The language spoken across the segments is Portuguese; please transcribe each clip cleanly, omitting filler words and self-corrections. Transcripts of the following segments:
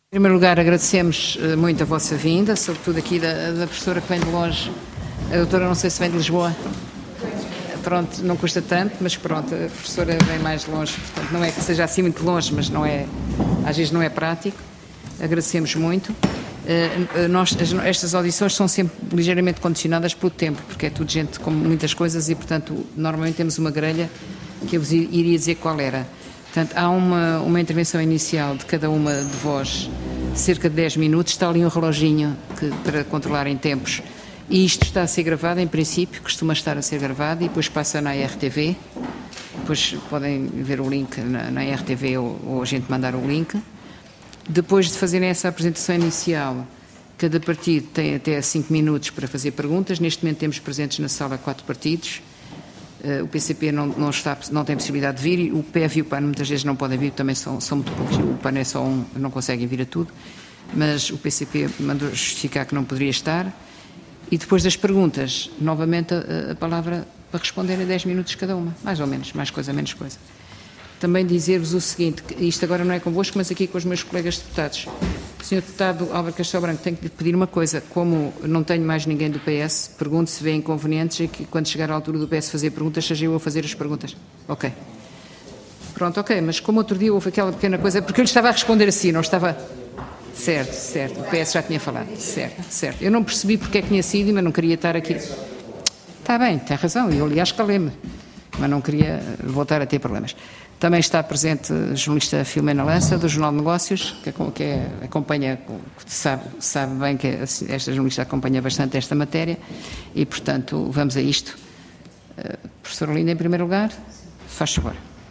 Em primeiro lugar, agradecemos muito a vossa vinda, sobretudo aqui da professora que vem de longe. A doutora não sei se vem de Lisboa. Pronto, não custa tanto, mas pronto, a professora vem mais de longe, portanto não é que seja assim muito longe, mas não é, às vezes não é prático. Agradecemos muito. Estas audições são sempre ligeiramente condicionadas pelo tempo, porque é tudo gente com muitas coisas e, portanto, normalmente temos uma grelha que eu vos iria dizer qual era. Portanto, há uma intervenção inicial de cada uma de vós, cerca de 10 minutos, está ali um reloginho para controlarem tempos. E isto está a ser gravado, em princípio, costuma estar a ser gravado e depois passa na RTV. Depois podem ver o link na RTV ou a gente mandar o link. Depois de fazerem essa apresentação inicial, cada partido tem até 5 minutos para fazer perguntas. Neste momento temos presentes na sala 4 partidos. O PCP não tem possibilidade de vir, e o PEV e o PAN muitas vezes não podem vir, também são muito poucos. O PAN é só um, não conseguem vir a tudo, mas o PCP mandou justificar que não poderia estar. E depois das perguntas, novamente a palavra para responder a 10 minutos cada uma, mais ou menos, mais coisa, menos coisa. Também dizer-vos o seguinte, que isto agora não é convosco, mas aqui com os meus colegas deputados. Sr. Deputado Álvaro Castelo Branco, tenho que lhe pedir uma coisa, como não tenho mais ninguém do PS, pergunto se vê inconvenientes e que quando chegar à altura do PS fazer perguntas, seja eu a fazer as perguntas. Ok. Pronto, ok, mas como outro dia houve aquela pequena coisa, porque eu lhe estava a responder assim, não estava... Certo, o PS já tinha falado, certo. Eu não percebi porque é que tinha sido, mas não queria estar aqui. Está bem, tem razão, eu aliás calei-me, mas não queria voltar a ter problemas. Também está presente a jornalista Filomena Lança, do Jornal de Negócios, que acompanha, sabe bem que esta jornalista acompanha bastante esta matéria e, portanto, vamos a isto. Professora Olinda, em primeiro lugar, faz favor.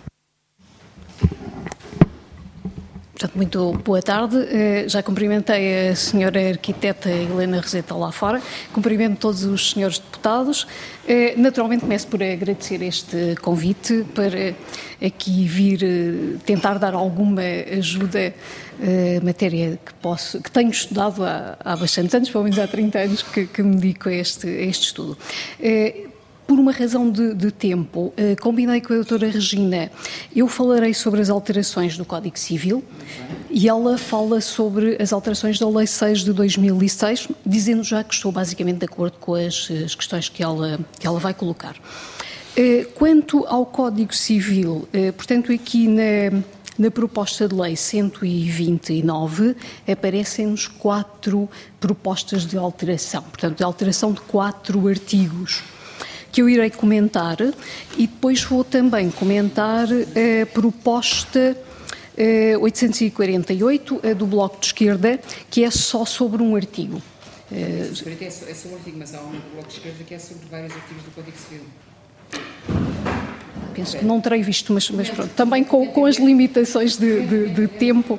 Portanto, muito boa tarde. Já cumprimentei a senhora arquiteta Helena Roseta lá fora. Cumprimento todos os senhores deputados. Naturalmente começo por agradecer este convite para aqui vir tentar dar alguma ajuda à matéria que tenho estudado há bastantes anos, pelo menos há 30 anos que me dedico a este estudo. Por uma razão de tempo, combinei com a doutora Regina, eu falarei sobre as alterações do Código Civil e ela fala sobre as alterações da Lei 6 de 2006, dizendo já que estou basicamente de acordo com as questões que ela vai colocar. Quanto ao Código Civil, portanto aqui na proposta de lei 129 aparecem-nos 4 propostas de alteração, portanto de alteração de 4 artigos, que eu irei comentar e depois vou também comentar a proposta 848, a do Bloco de Esquerda, que é só sobre um artigo. É sobre um artigo, mas há um do Bloco de Esquerda que é sobre vários artigos do Código Civil. Penso que não terei visto, mas pronto, também com as limitações de tempo,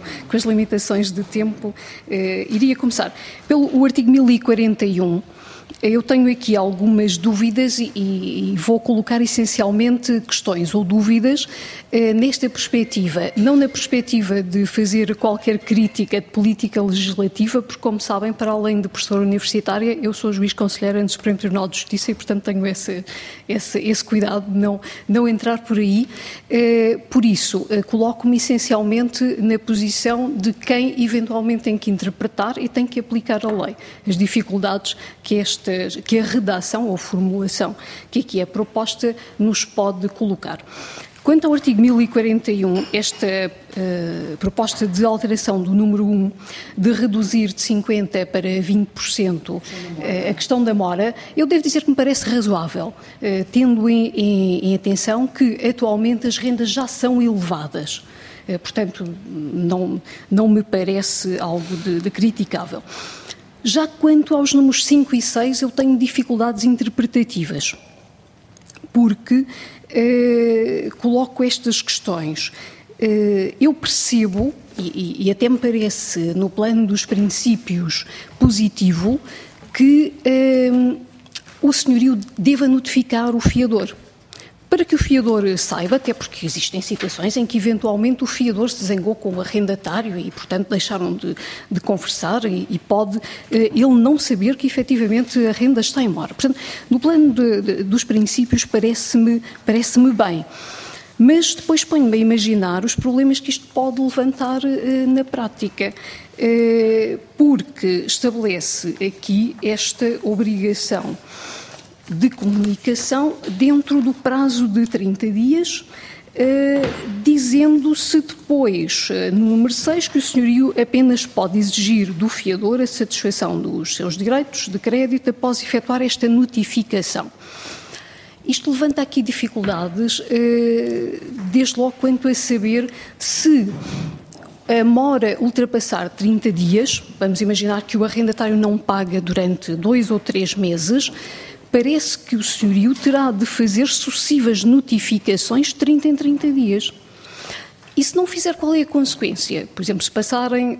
iria começar pelo artigo 1041. Eu tenho aqui algumas dúvidas e vou colocar essencialmente questões ou dúvidas nesta perspectiva, não na perspectiva de fazer qualquer crítica de política legislativa, porque, como sabem, para além de professora universitária, eu sou juiz conselheira no Supremo Tribunal de Justiça e, portanto, tenho esse cuidado de não entrar por aí. Por isso, coloco-me essencialmente na posição de quem eventualmente tem que interpretar e tem que aplicar a lei. As dificuldades que a redação ou formulação que aqui é proposta nos pode colocar. Quanto ao artigo 1041, esta proposta de alteração do número 1, de reduzir de 50% para 20% a questão da mora, eu devo dizer que me parece razoável, tendo em atenção que atualmente as rendas já são elevadas. Portanto, não me parece algo de criticável. Já quanto aos números 5 e 6, eu tenho dificuldades interpretativas, porque coloco estas questões. Eu percebo, e até me parece, no plano dos princípios, positivo, que o senhorio deva notificar o fiador. Para que o fiador saiba, até porque existem situações em que eventualmente o fiador se zangou com o arrendatário e, portanto, deixaram de conversar e pode ele não saber que efetivamente a renda está em mora. Portanto, no plano dos princípios parece-me bem. Mas depois ponho-me a imaginar os problemas que isto pode levantar na prática. porque estabelece aqui esta obrigação de comunicação dentro do prazo de 30 dias, dizendo-se depois, no número 6, que o senhorio apenas pode exigir do fiador a satisfação dos seus direitos de crédito após efetuar esta notificação. Isto levanta aqui dificuldades, desde logo quanto a saber se a mora ultrapassar 30 dias, vamos imaginar que o arrendatário não paga durante 2 ou 3 meses, parece que o senhorio terá de fazer sucessivas notificações de 30 em 30 dias. E se não fizer, qual é a consequência? Por exemplo, se passarem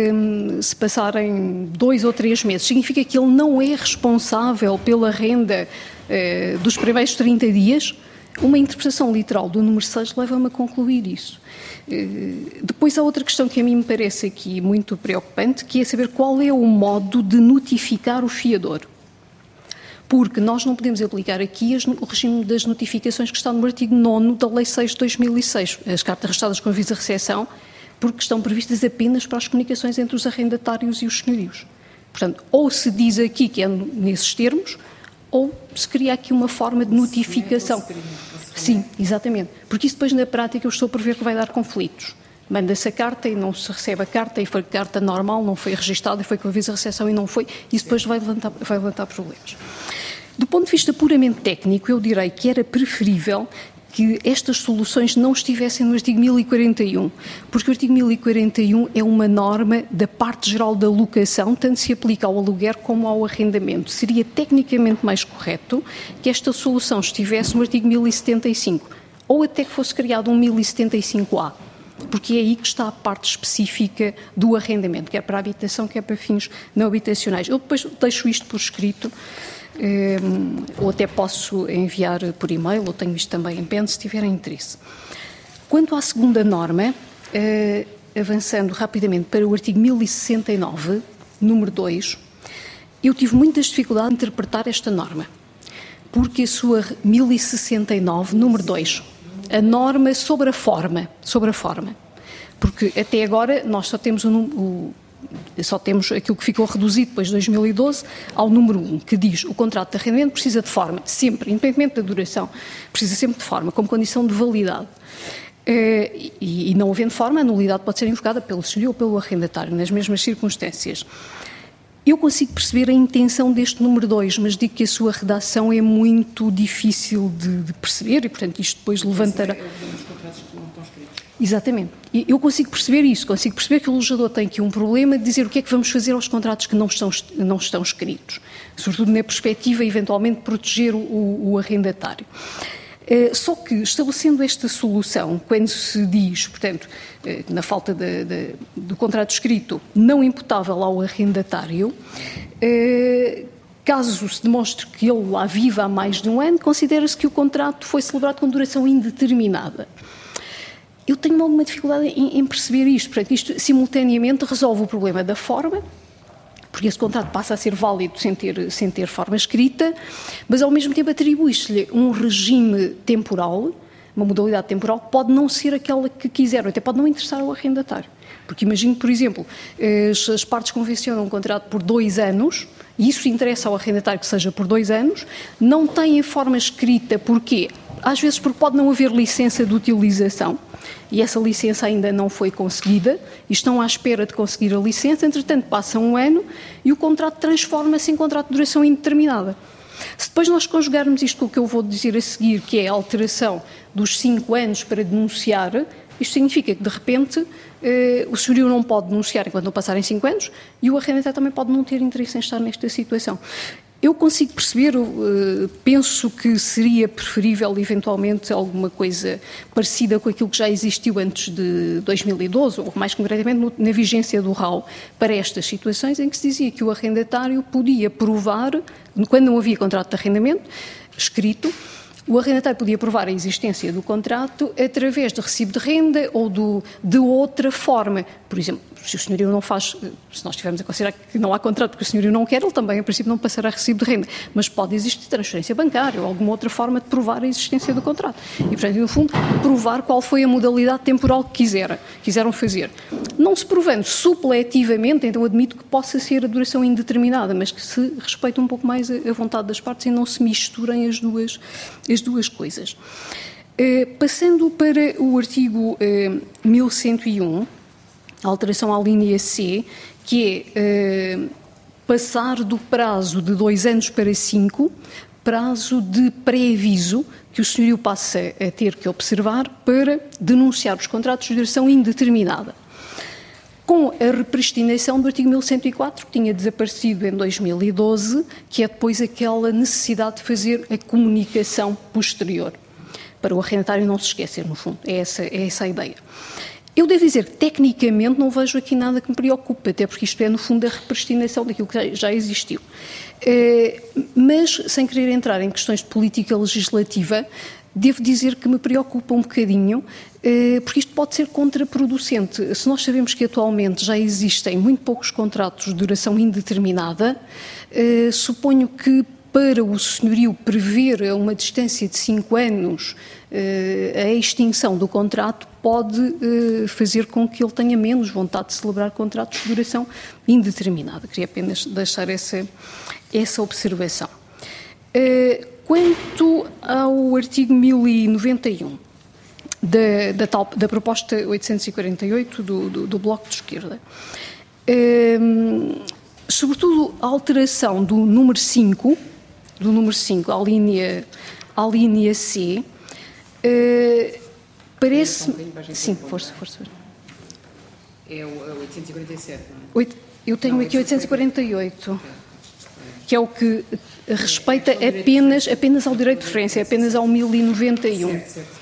2 ou 3 meses, significa que ele não é responsável pela renda dos primeiros 30 dias? Uma interpretação literal do número 6 leva-me a concluir isso. Depois há outra questão que a mim me parece aqui muito preocupante, que é saber qual é o modo de notificar o fiador. Porque nós não podemos aplicar aqui o regime das notificações que está no artigo 9º da Lei 6 de 2006, as cartas registradas com aviso de recepção, porque estão previstas apenas para as comunicações entre os arrendatários e os senhorios. Portanto, ou se diz aqui que é nesses termos, ou se cria aqui uma forma de notificação. Sim, exatamente. Porque isso depois na prática eu estou a prever que vai dar conflitos. Manda-se a carta e não se recebe a carta, e foi carta normal, não foi registada, e foi com aviso de recepção e não foi, isso depois vai levantar problemas. Do ponto de vista puramente técnico, eu direi que era preferível que estas soluções não estivessem no artigo 1041, porque o artigo 1041 é uma norma da parte geral da locação, tanto se aplica ao aluguer como ao arrendamento. Seria tecnicamente mais correto que esta solução estivesse no artigo 1075, ou até que fosse criado um 1075A, porque é aí que está a parte específica do arrendamento, quer para a habitação, quer para fins não habitacionais. Eu depois deixo isto por escrito, ou até posso enviar por e-mail, ou tenho isto também em pen, se tiverem interesse. Quanto à segunda norma, avançando rapidamente para o artigo 1069, número 2, eu tive muitas dificuldades em interpretar esta norma, porque a sua 1069, número 2, a norma sobre a forma, porque até agora nós só temos aquilo que ficou reduzido depois de 2012 ao número 1, que diz o contrato de arrendamento precisa de forma, sempre, independentemente da duração, precisa sempre de forma, como condição de validade. E não havendo forma, a nulidade pode ser invocada pelo senhorio ou pelo arrendatário, nas mesmas circunstâncias. Eu consigo perceber a intenção deste número 2, mas digo que a sua redação é muito difícil de perceber e, portanto, isto depois levantará... Exatamente. Eu consigo perceber isso, consigo perceber que o legislador tem aqui um problema de dizer o que é que vamos fazer aos contratos que não estão escritos, sobretudo na perspectiva, eventualmente, de proteger o arrendatário. Só que, estabelecendo esta solução, quando se diz, portanto, na falta do contrato escrito não imputável ao arrendatário, caso se demonstre que ele lá vive há mais de um ano, considera-se que o contrato foi celebrado com duração indeterminada. Eu tenho alguma dificuldade em perceber isto. Portanto, isto simultaneamente resolve o problema da forma, porque esse contrato passa a ser válido sem ter forma escrita, mas ao mesmo tempo atribui-se-lhe um regime temporal, uma modalidade temporal, que pode não ser aquela que quiseram, até pode não interessar ao arrendatário. Porque imagino, por exemplo, as partes convencionam um contrato por 2 anos, e isso interessa ao arrendatário que seja por 2 anos, não tem a forma escrita, porquê? Às vezes porque pode não haver licença de utilização, e essa licença ainda não foi conseguida, e estão à espera de conseguir a licença, entretanto passa um ano e o contrato transforma-se em contrato de duração indeterminada. Se depois nós conjugarmos isto com o que eu vou dizer a seguir, que é a alteração dos 5 anos para denunciar, isto significa que, de repente, o senhorio não pode denunciar enquanto não passarem 5 anos e o arrendatário também pode não ter interesse em estar nesta situação. Eu consigo perceber, penso que seria preferível, eventualmente, alguma coisa parecida com aquilo que já existiu antes de 2012, ou mais concretamente na vigência do RAU, para estas situações em que se dizia que o arrendatário podia provar, quando não havia contrato de arrendamento escrito, o arrendatário podia provar a existência do contrato através de recibo de renda ou de outra forma. Por exemplo, se o senhorio não faz, se nós estivermos a considerar que não há contrato porque o senhorio não quer, ele também, a princípio, não passará recibo de renda. Mas pode existir transferência bancária ou alguma outra forma de provar a existência do contrato. E, portanto, no fundo, provar qual foi a modalidade temporal que quiseram fazer. Não se provando supletivamente, então admito que possa ser a duração indeterminada, mas que se respeite um pouco mais a vontade das partes e não se misturem as duas coisas. Passando para o artigo 1101, a alteração à linha C, que é passar do prazo de 2 anos para 5, prazo de pré-aviso que o senhorio passa a ter que observar para denunciar os contratos de duração indeterminada. Com a repristinação do artigo 1104, que tinha desaparecido em 2012, que é depois aquela necessidade de fazer a comunicação posterior, para o arrendatário não se esquecer, no fundo, é essa a ideia. Eu devo dizer que, tecnicamente, não vejo aqui nada que me preocupe, até porque isto é, no fundo, a repristinação daquilo que já existiu. Mas, sem querer entrar em questões de política legislativa, devo dizer que me preocupa um bocadinho, porque isto pode ser contraproducente. Se nós sabemos que atualmente já existem muito poucos contratos de duração indeterminada, suponho que para o senhorio prever a uma distância de 5 anos a extinção do contrato pode fazer com que ele tenha menos vontade de celebrar contratos de duração indeterminada. Queria apenas deixar essa observação. Quanto ao artigo 1091 da proposta 848 do Bloco de Esquerda, sobretudo a alteração do número 5 à linha C, parece... Sim, força. É o 847, não é? Eu tenho aqui 848, que é o que respeita apenas ao direito de referência, apenas ao 1091.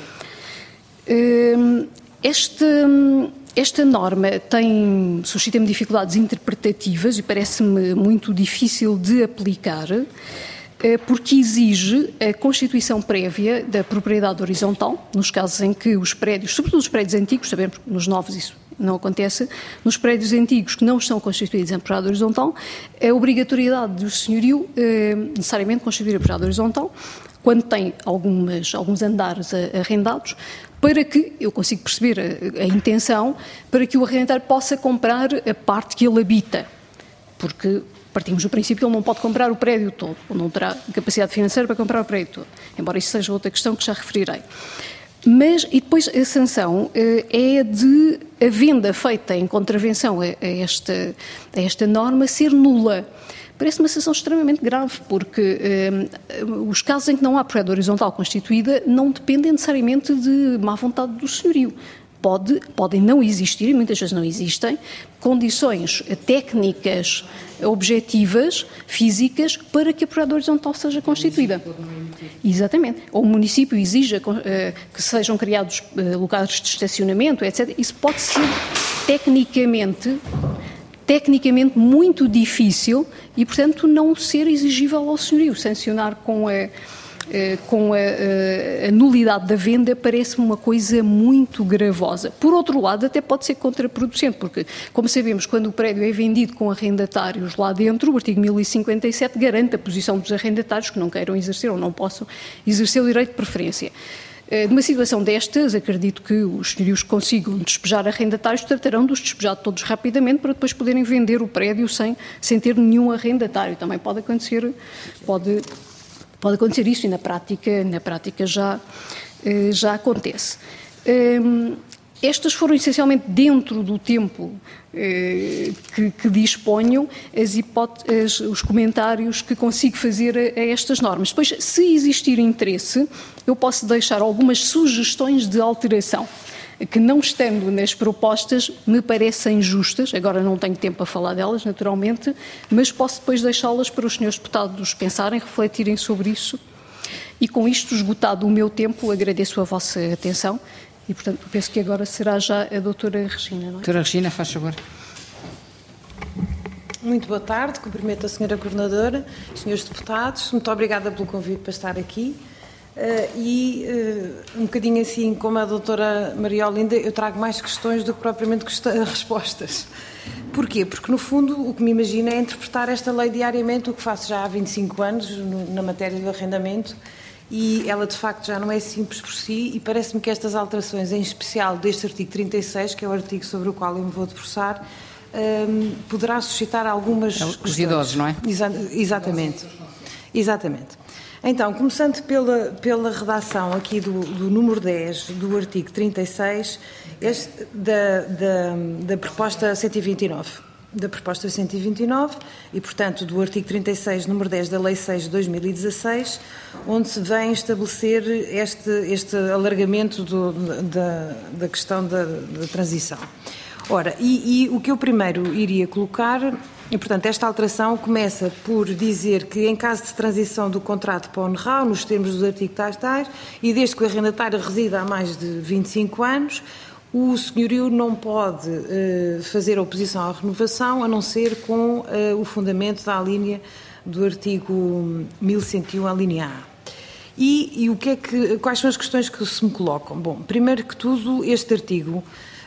Esta norma suscita-me dificuldades interpretativas e parece-me muito difícil de aplicar, porque exige a constituição prévia da propriedade horizontal, nos casos em que os prédios, sobretudo os prédios antigos, sabemos que nos novos isso não acontece, nos prédios antigos que não estão constituídos em propriedade horizontal, a obrigatoriedade do senhorio necessariamente constituir a propriedade horizontal, quando tem alguns andares arrendados, para que, eu consigo perceber a intenção, para que o arrendatário possa comprar a parte que ele habita, porque partimos do princípio que ele não pode comprar o prédio todo, ou não terá capacidade financeira para comprar o prédio todo, embora isso seja outra questão que já referirei. E depois a sanção é de a venda feita em contravenção a esta norma ser nula. Parece uma sanção extremamente grave, porque os casos em que não há propriedade horizontal constituída não dependem necessariamente de má vontade do senhorio. Podem não existir, e muitas vezes não existem, condições técnicas, objetivas, físicas, para que a propriedade horizontal seja constituída. Exatamente. Ou o município exija que sejam criados lugares de estacionamento, etc. Isso pode ser tecnicamente muito difícil e, portanto, não ser exigível ao senhorio. Sancionar com a nulidade da venda parece-me uma coisa muito gravosa. Por outro lado, até pode ser contraproducente, porque, como sabemos, quando o prédio é vendido com arrendatários lá dentro, o artigo 1057 garante a posição dos arrendatários que não queiram exercer ou não possam exercer o direito de preferência. Numa situação destas, acredito que os senhorios que consigam despejar arrendatários tratarão de os despejar todos rapidamente para depois poderem vender o prédio sem ter nenhum arrendatário. Também pode acontecer isso e na prática já acontece. Estas foram essencialmente dentro do tempo que disponham os comentários que consigo fazer a estas normas. Depois, se existir interesse, eu posso deixar algumas sugestões de alteração que, não estando nas propostas, me parecem justas. Agora não tenho tempo para falar delas, naturalmente, mas posso depois deixá-las para os senhores deputados pensarem, refletirem sobre isso. E com isto, esgotado o meu tempo, agradeço a vossa atenção. E, portanto, penso que agora será já a doutora Regina, não é? Doutora Regina, faz favor. Muito boa tarde, cumprimento a senhora Coordenadora, senhores deputados, muito obrigada pelo convite para estar aqui. Um bocadinho assim como a doutora Maria Olinda, eu trago mais questões do que propriamente respostas. Porquê? Porque, no fundo, o que me imagino é interpretar esta lei diariamente, o que faço já há 25 anos na matéria do arrendamento, e ela, de facto, já não é simples por si, e parece-me que estas alterações, em especial deste artigo 36, que é o artigo sobre o qual eu me vou debruçar, poderá suscitar algumas questões. Os idosos, não é? Exatamente. Então, começando pela redação aqui do número 10 do artigo 36, da proposta 129. Da proposta 129 e, portanto, do artigo 36, número 10 da Lei 6 de 2016, onde se vem estabelecer este alargamento da questão da transição. Ora, e o que eu primeiro iria colocar, e, portanto, esta alteração começa por dizer que, em caso de transição do contrato para o NRAU, nos termos dos artigos tais, e desde que o arrendatário resida há mais de 25 anos, o senhorio não pode fazer oposição à renovação, a não ser com o fundamento da alínea do artigo 1101, a linha A. E quais são as questões que se me colocam? Bom, primeiro que tudo, este artigo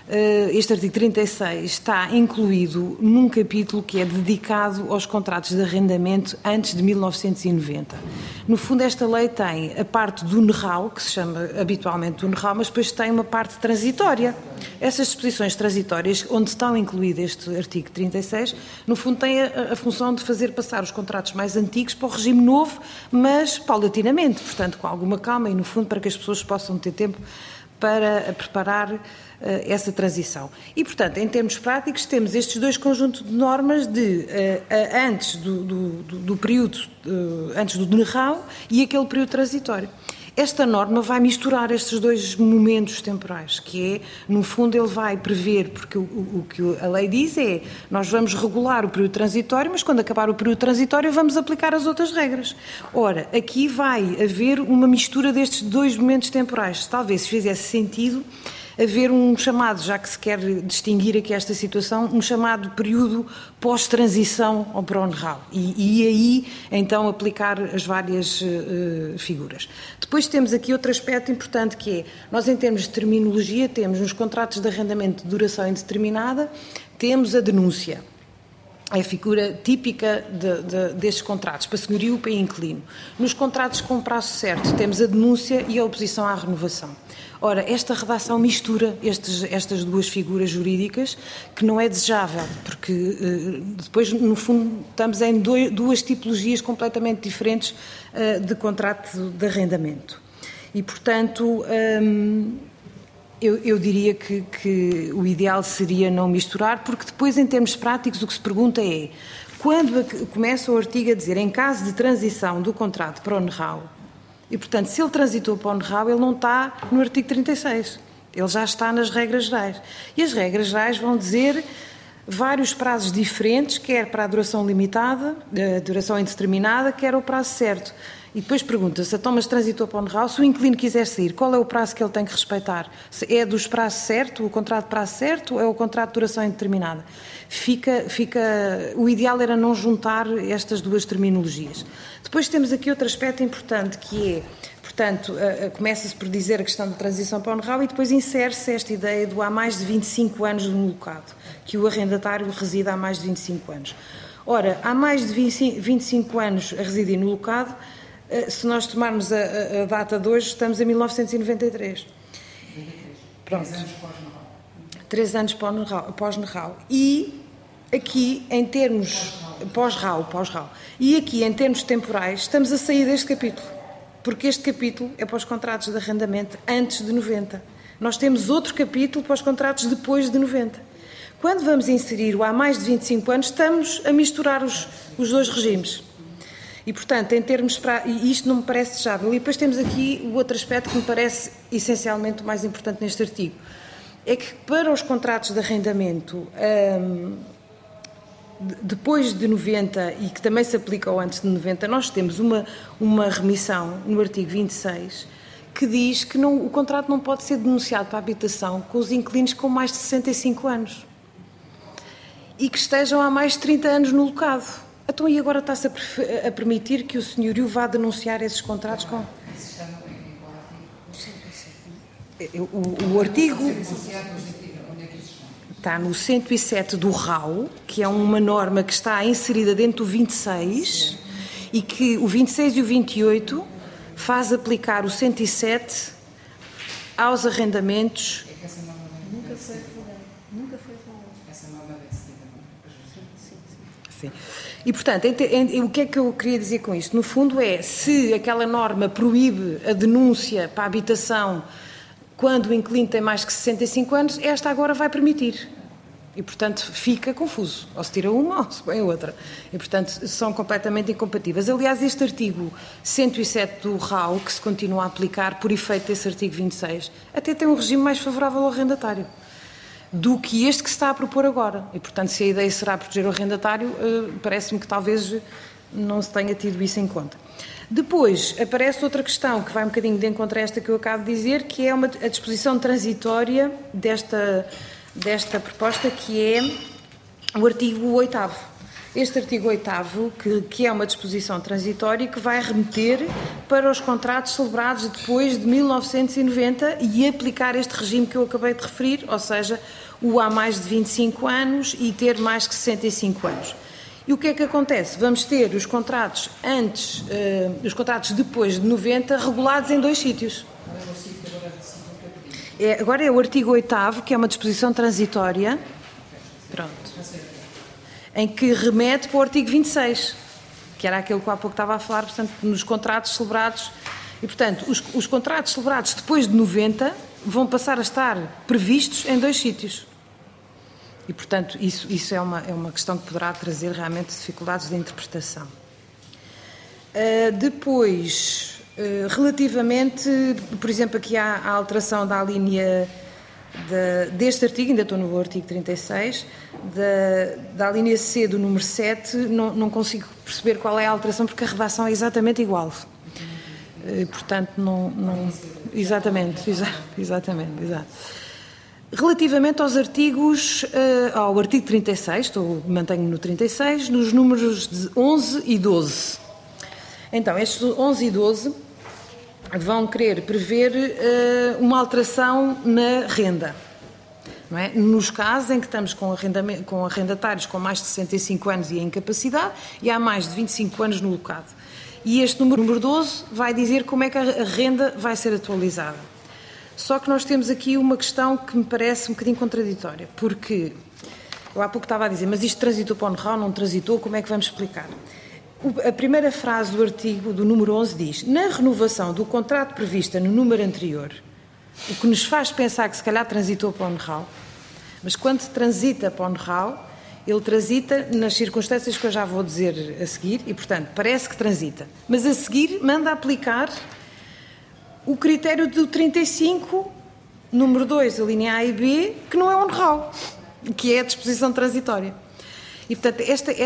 36 está incluído num capítulo que é dedicado aos contratos de arrendamento antes de 1990. No fundo, esta lei tem a parte do NRAU, que se chama habitualmente do NRAU, mas depois tem uma parte transitória. Essas disposições transitórias, onde estão incluído este artigo 36, no fundo têm a função de fazer passar os contratos mais antigos para o regime novo, mas paulatinamente, portanto, com alguma calma e, no fundo, para que as pessoas possam ter tempo para preparar essa transição. E, portanto, em termos práticos, temos estes dois conjuntos de normas antes do período, antes do NRAU e aquele período transitório. Esta norma vai misturar estes dois momentos temporais, que é, no fundo, ele vai prever, porque o que a lei diz é, nós vamos regular o período transitório, mas quando acabar o período transitório vamos aplicar as outras regras. Ora, aqui vai haver uma mistura destes dois momentos temporais. Talvez se fizesse sentido haver um chamado, já que se quer distinguir aqui esta situação, um chamado período pós-transição ao PRONRAL e aí então aplicar as várias figuras. Depois temos aqui outro aspecto importante que é, nós em termos de terminologia temos nos contratos de arrendamento de duração indeterminada, temos a denúncia. É a figura típica destes contratos, para senhorio e para inquilino. Nos contratos com prazo certo temos a denúncia e a oposição à renovação. Ora, esta redação mistura estas duas figuras jurídicas, que não é desejável, porque depois, no fundo, estamos em duas tipologias completamente diferentes de contrato de arrendamento. E, portanto, eu diria que o ideal seria não misturar, porque depois, em termos práticos, o que se pergunta é, quando começa o artigo a dizer, em caso de transição do contrato para o NRAU, e, portanto, se ele transitou para o NRAU, ele não está no artigo 36, ele já está nas regras gerais. E as regras gerais vão dizer vários prazos diferentes, quer para a duração limitada, a duração indeterminada, quer o prazo certo. E depois pergunta-se, então, mas transitou para o NRAU, se o inquilino quiser sair, qual é o prazo que ele tem que respeitar? É dos prazos certo, o contrato de prazo certo, ou é o contrato de duração indeterminada? O ideal era não juntar estas duas terminologias. Depois temos aqui outro aspecto importante, que é, portanto, começa-se por dizer a questão da transição para o NRAU e depois insere-se esta ideia do há mais de 25 anos no locado, que o arrendatário reside há mais de 25 anos. Ora, há mais de 25 anos a residir no locado, se nós tomarmos a data de hoje, estamos em 1993. Pronto. 3 anos pós-NRAU. E aqui, em termos... Pós-RAU. E aqui, em termos temporais, estamos a sair deste capítulo. Porque este capítulo é para os contratos de arrendamento antes de 90. Nós temos outro capítulo para os contratos depois de 90. Quando vamos inserir o há mais de 25 anos, estamos a misturar os dois regimes. E, portanto, em termos isto não me parece desejável. E depois temos aqui o outro aspecto que me parece essencialmente o mais importante neste artigo. É que para os contratos de arrendamento depois de 90 e que também se aplica ao antes de 90, nós temos uma remissão no artigo 26 que diz que o contrato não pode ser denunciado para a habitação com os inquilinos com mais de 65 anos e que estejam há mais de 30 anos no locado. Então, e agora está-se a permitir que o senhorio vá denunciar esses contratos com... O artigo está no 107 do RAU, que é uma norma que está inserida dentro do 26 e que o 26 e o 28 faz aplicar o 107 aos arrendamentos. Nunca foi falado. Essa norma é de 70. Sim. E, portanto, o que é que eu queria dizer com isto? No fundo é, se aquela norma proíbe a denúncia para a habitação quando o inquilino tem mais que 65 anos, esta agora vai permitir. E, portanto, fica confuso. Ou se tira uma ou se põe outra. E, portanto, são completamente incompatíveis. Aliás, este artigo 107 do RAU, que se continua a aplicar por efeito desse artigo 26, até tem um regime mais favorável ao arrendatário do que este que se está a propor agora. E, portanto, se a ideia será proteger o arrendatário, parece-me que talvez não se tenha tido isso em conta. Depois, aparece outra questão que vai um bocadinho de encontro a esta que eu acabo de dizer, que é a disposição transitória desta proposta, que é o artigo 8º. Este artigo 8º, que é uma disposição transitória que vai remeter para os contratos celebrados depois de 1990 e aplicar este regime que eu acabei de referir, ou seja, o há mais de 25 anos e ter mais que 65 anos. E o que é que acontece? Vamos ter os contratos depois de 90 regulados em 2 sítios. Agora é o artigo 8º, que é uma disposição transitória, em que remete para o artigo 26, que era aquele que há pouco estava a falar, portanto, nos contratos celebrados. E, portanto, os contratos celebrados depois de 90 vão passar a estar previstos em 2 sítios. E, portanto, isso é uma questão que poderá trazer realmente dificuldades de interpretação. Depois, relativamente, por exemplo, aqui há a alteração da linha deste artigo, ainda estou no artigo 36, da linha C do número 7, não consigo perceber qual é a alteração, porque a redação é exatamente igual. Portanto, não exatamente. Relativamente aos artigos, ao artigo 36, mantenho-me no 36, nos números de 11 e 12. Então, estes 11 e 12 vão querer prever uma alteração na renda. Não é? Nos casos em que estamos com arrendatários com mais de 65 anos e em incapacidade e há mais de 25 anos no locado. E este número 12 vai dizer como é que a renda vai ser atualizada. Só que nós temos aqui uma questão que me parece um bocadinho contraditória, porque eu há pouco estava a dizer, mas isto transitou para o NRAU, não transitou, como é que vamos explicar? A primeira frase do artigo, do número 11, diz: na renovação do contrato prevista no número anterior, o que nos faz pensar que se calhar transitou para o NRAU, mas quando transita para o NRAU, ele transita nas circunstâncias que eu já vou dizer a seguir, e portanto parece que transita, mas a seguir manda aplicar o critério do 35, número 2, a linha A e B, que não é o NRAU, que é a disposição transitória. E, portanto,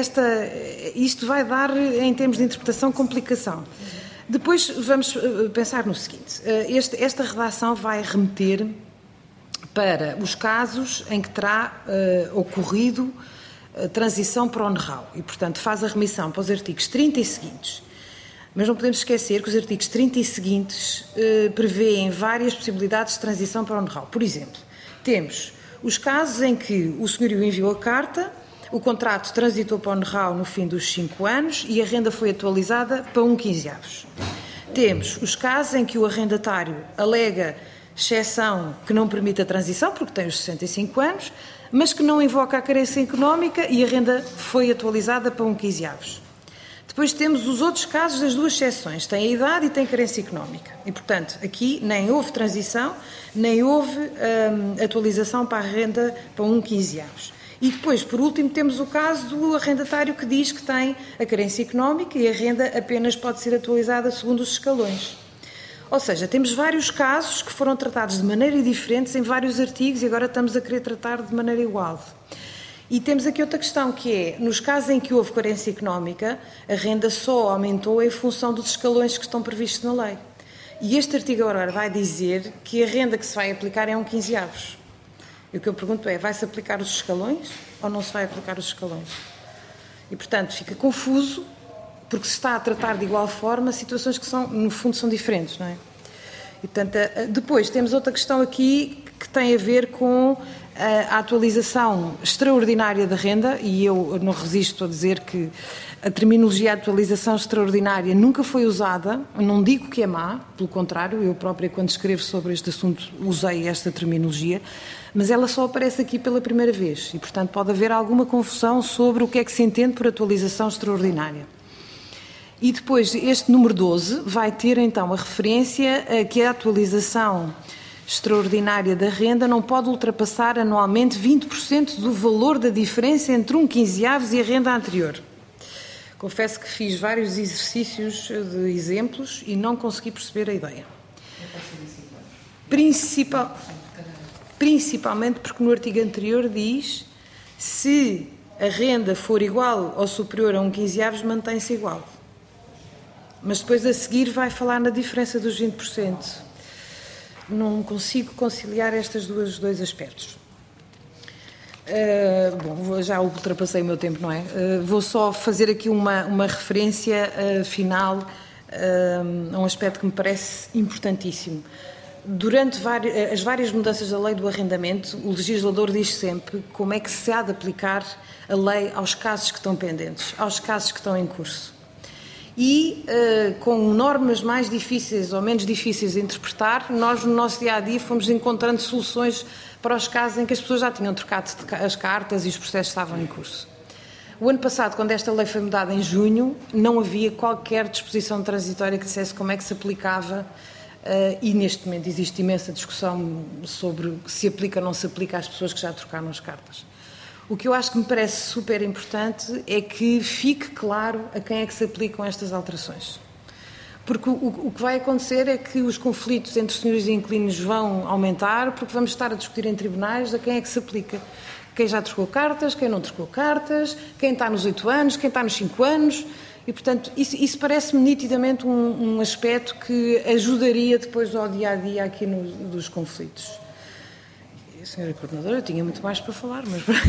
isto vai dar, em termos de interpretação, complicação. Depois vamos pensar no seguinte: esta redação vai remeter para os casos em que terá ocorrido a transição para o NRAU e, portanto, faz a remissão para os artigos 30 e seguintes. Mas não podemos esquecer que os artigos 30 e seguintes prevêem várias possibilidades de transição para o NRAU. Por exemplo, temos os casos em que o senhorio enviou a carta, o contrato transitou para o NRAU no fim dos 5 anos e a renda foi atualizada para 1/15. Temos os casos em que o arrendatário alega exceção que não permite a transição, porque tem os 65 anos, mas que não invoca a carência económica e a renda foi atualizada para 1/15. Depois temos os outros casos das 2 exceções, tem a idade e tem carência económica. E, portanto, aqui nem houve transição, nem houve atualização para a renda para 1/15. E depois, por último, temos o caso do arrendatário que diz que tem a carência económica e a renda apenas pode ser atualizada segundo os escalões. Ou seja, temos vários casos que foram tratados de maneira diferente em vários artigos e agora estamos a querer tratar de maneira igual. E temos aqui outra questão, que é, nos casos em que houve carência económica, a renda só aumentou em função dos escalões que estão previstos na lei. E este artigo agora vai dizer que a renda que se vai aplicar é 1/15. E o que eu pergunto é, vai-se aplicar os escalões ou não se vai aplicar os escalões? E, portanto, fica confuso, porque se está a tratar de igual forma situações que, no fundo, são diferentes, não é? E, portanto, depois temos outra questão aqui que tem a ver com a atualização extraordinária da renda, e eu não resisto a dizer que a terminologia atualização extraordinária nunca foi usada, não digo que é má, pelo contrário, eu própria quando escrevo sobre este assunto usei esta terminologia, mas ela só aparece aqui pela primeira vez e, portanto, pode haver alguma confusão sobre o que é que se entende por atualização extraordinária. E depois, este número 12 vai ter então a referência a que a atualização extraordinária da renda não pode ultrapassar anualmente 20% do valor da diferença entre um 15avos e a renda anterior. Confesso que fiz vários exercícios de exemplos e não consegui perceber a ideia. Principalmente porque no artigo anterior diz se a renda for igual ou superior a um 15avos, mantém-se igual. Mas depois a seguir vai falar na diferença dos 20%. Não consigo conciliar estes dois aspectos. Bom, já ultrapassei o meu tempo, não é? Vou só fazer aqui uma referência final a um aspecto que me parece importantíssimo. Durante as várias mudanças da lei do arrendamento, o legislador diz sempre como é que se há de aplicar a lei aos casos que estão pendentes, aos casos que estão em curso. E com normas mais difíceis ou menos difíceis de interpretar, nós no nosso dia-a-dia fomos encontrando soluções para os casos em que as pessoas já tinham trocado as cartas e os processos estavam em curso. O ano passado, quando esta lei foi mudada em junho, não havia qualquer disposição transitória que dissesse como é que se aplicava e neste momento existe imensa discussão sobre se aplica ou não se aplica às pessoas que já trocaram as cartas. O que eu acho que me parece super importante é que fique claro a quem é que se aplicam estas alterações. Porque o que vai acontecer é que os conflitos entre senhores e inquilinos vão aumentar, porque vamos estar a discutir em tribunais a quem é que se aplica. Quem já trocou cartas, quem não trocou cartas, quem está nos 8 anos, quem está nos 5 anos. E, portanto, isso parece-me nitidamente um aspecto que ajudaria depois ao dia-a-dia aqui dos conflitos. Senhora Coordenadora, eu tinha muito mais para falar,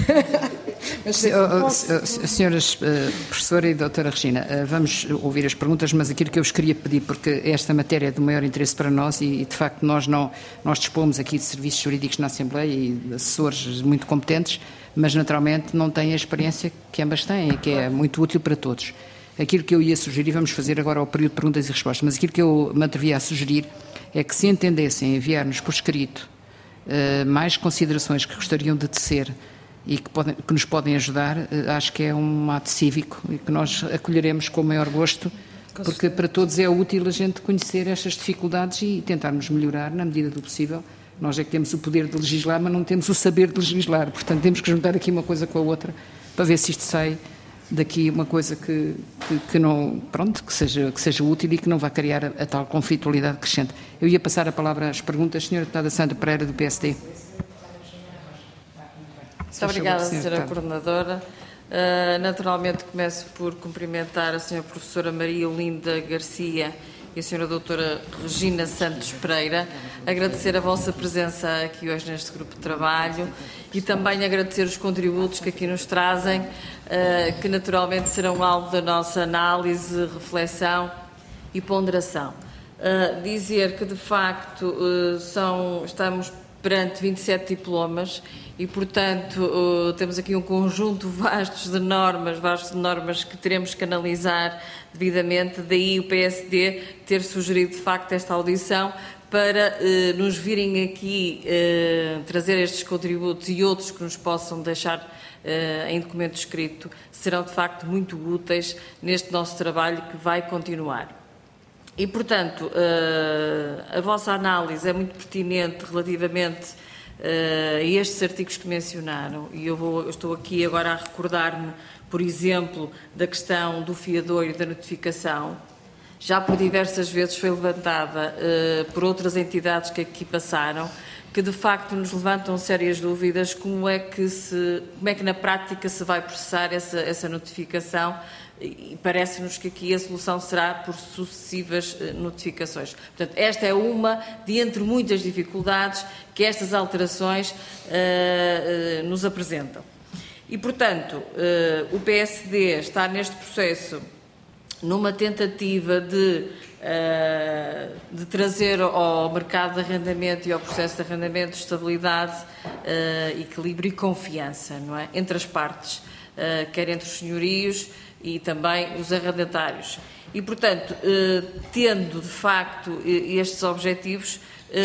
mas Senhoras Professora e Doutora Regina, vamos ouvir as perguntas, mas aquilo que eu vos queria pedir, porque esta matéria é de maior interesse para nós e de facto nós dispomos aqui de serviços jurídicos na Assembleia e de assessores muito competentes, mas naturalmente não têm a experiência que ambas têm e que é muito útil para todos. Aquilo que eu ia sugerir, vamos fazer agora o período de perguntas e respostas, mas aquilo que eu me atrevia a sugerir é que se entendessem enviar-nos por escrito mais considerações que gostariam de tecer e que nos podem ajudar, acho que é um ato cívico e que nós acolheremos com o maior gosto, porque para todos é útil a gente conhecer estas dificuldades e tentarmos melhorar na medida do possível. Nós é que temos o poder de legislar, mas não temos o saber de legislar, portanto temos que juntar aqui uma coisa com a outra para ver se isto sai daqui uma coisa que não, pronto, que seja útil e que não vá criar a tal conflitualidade crescente. Eu ia passar a palavra às perguntas. Senhora Deputada Sandra Pereira, do PSD. Muito obrigada, Senhora Coordenadora. Naturalmente começo por cumprimentar a Senhora Professora Maria Olinda Garcia e a Senhora Doutora Regina Santos Pereira, agradecer a vossa presença aqui hoje neste grupo de trabalho e também agradecer os contributos que aqui nos trazem, que naturalmente serão alvo da nossa análise, reflexão e ponderação. Dizer que de facto estamos perante 27 diplomas e, portanto, temos aqui um conjunto vasto de normas que teremos que analisar devidamente, daí o PSD ter sugerido de facto esta audição para nos virem aqui trazer estes contributos e outros que nos possam deixar em documento escrito, serão de facto muito úteis neste nosso trabalho que vai continuar. E, portanto, a vossa análise é muito pertinente relativamente a estes artigos que mencionaram, e eu estou aqui agora a recordar-me, por exemplo, da questão do fiador e da notificação. Já por diversas vezes foi levantada por outras entidades que aqui passaram, que de facto nos levantam sérias dúvidas como é que na prática se vai processar essa notificação, e parece-nos que aqui a solução será por sucessivas notificações. Portanto, esta é uma de entre muitas dificuldades que estas alterações nos apresentam. E, portanto, o PSD está neste processo numa tentativa de trazer ao mercado de arrendamento e ao processo de arrendamento estabilidade, equilíbrio e confiança, não é? Entre as partes, quer entre os senhorios e também os arrendatários. E, portanto, tendo de facto estes objetivos,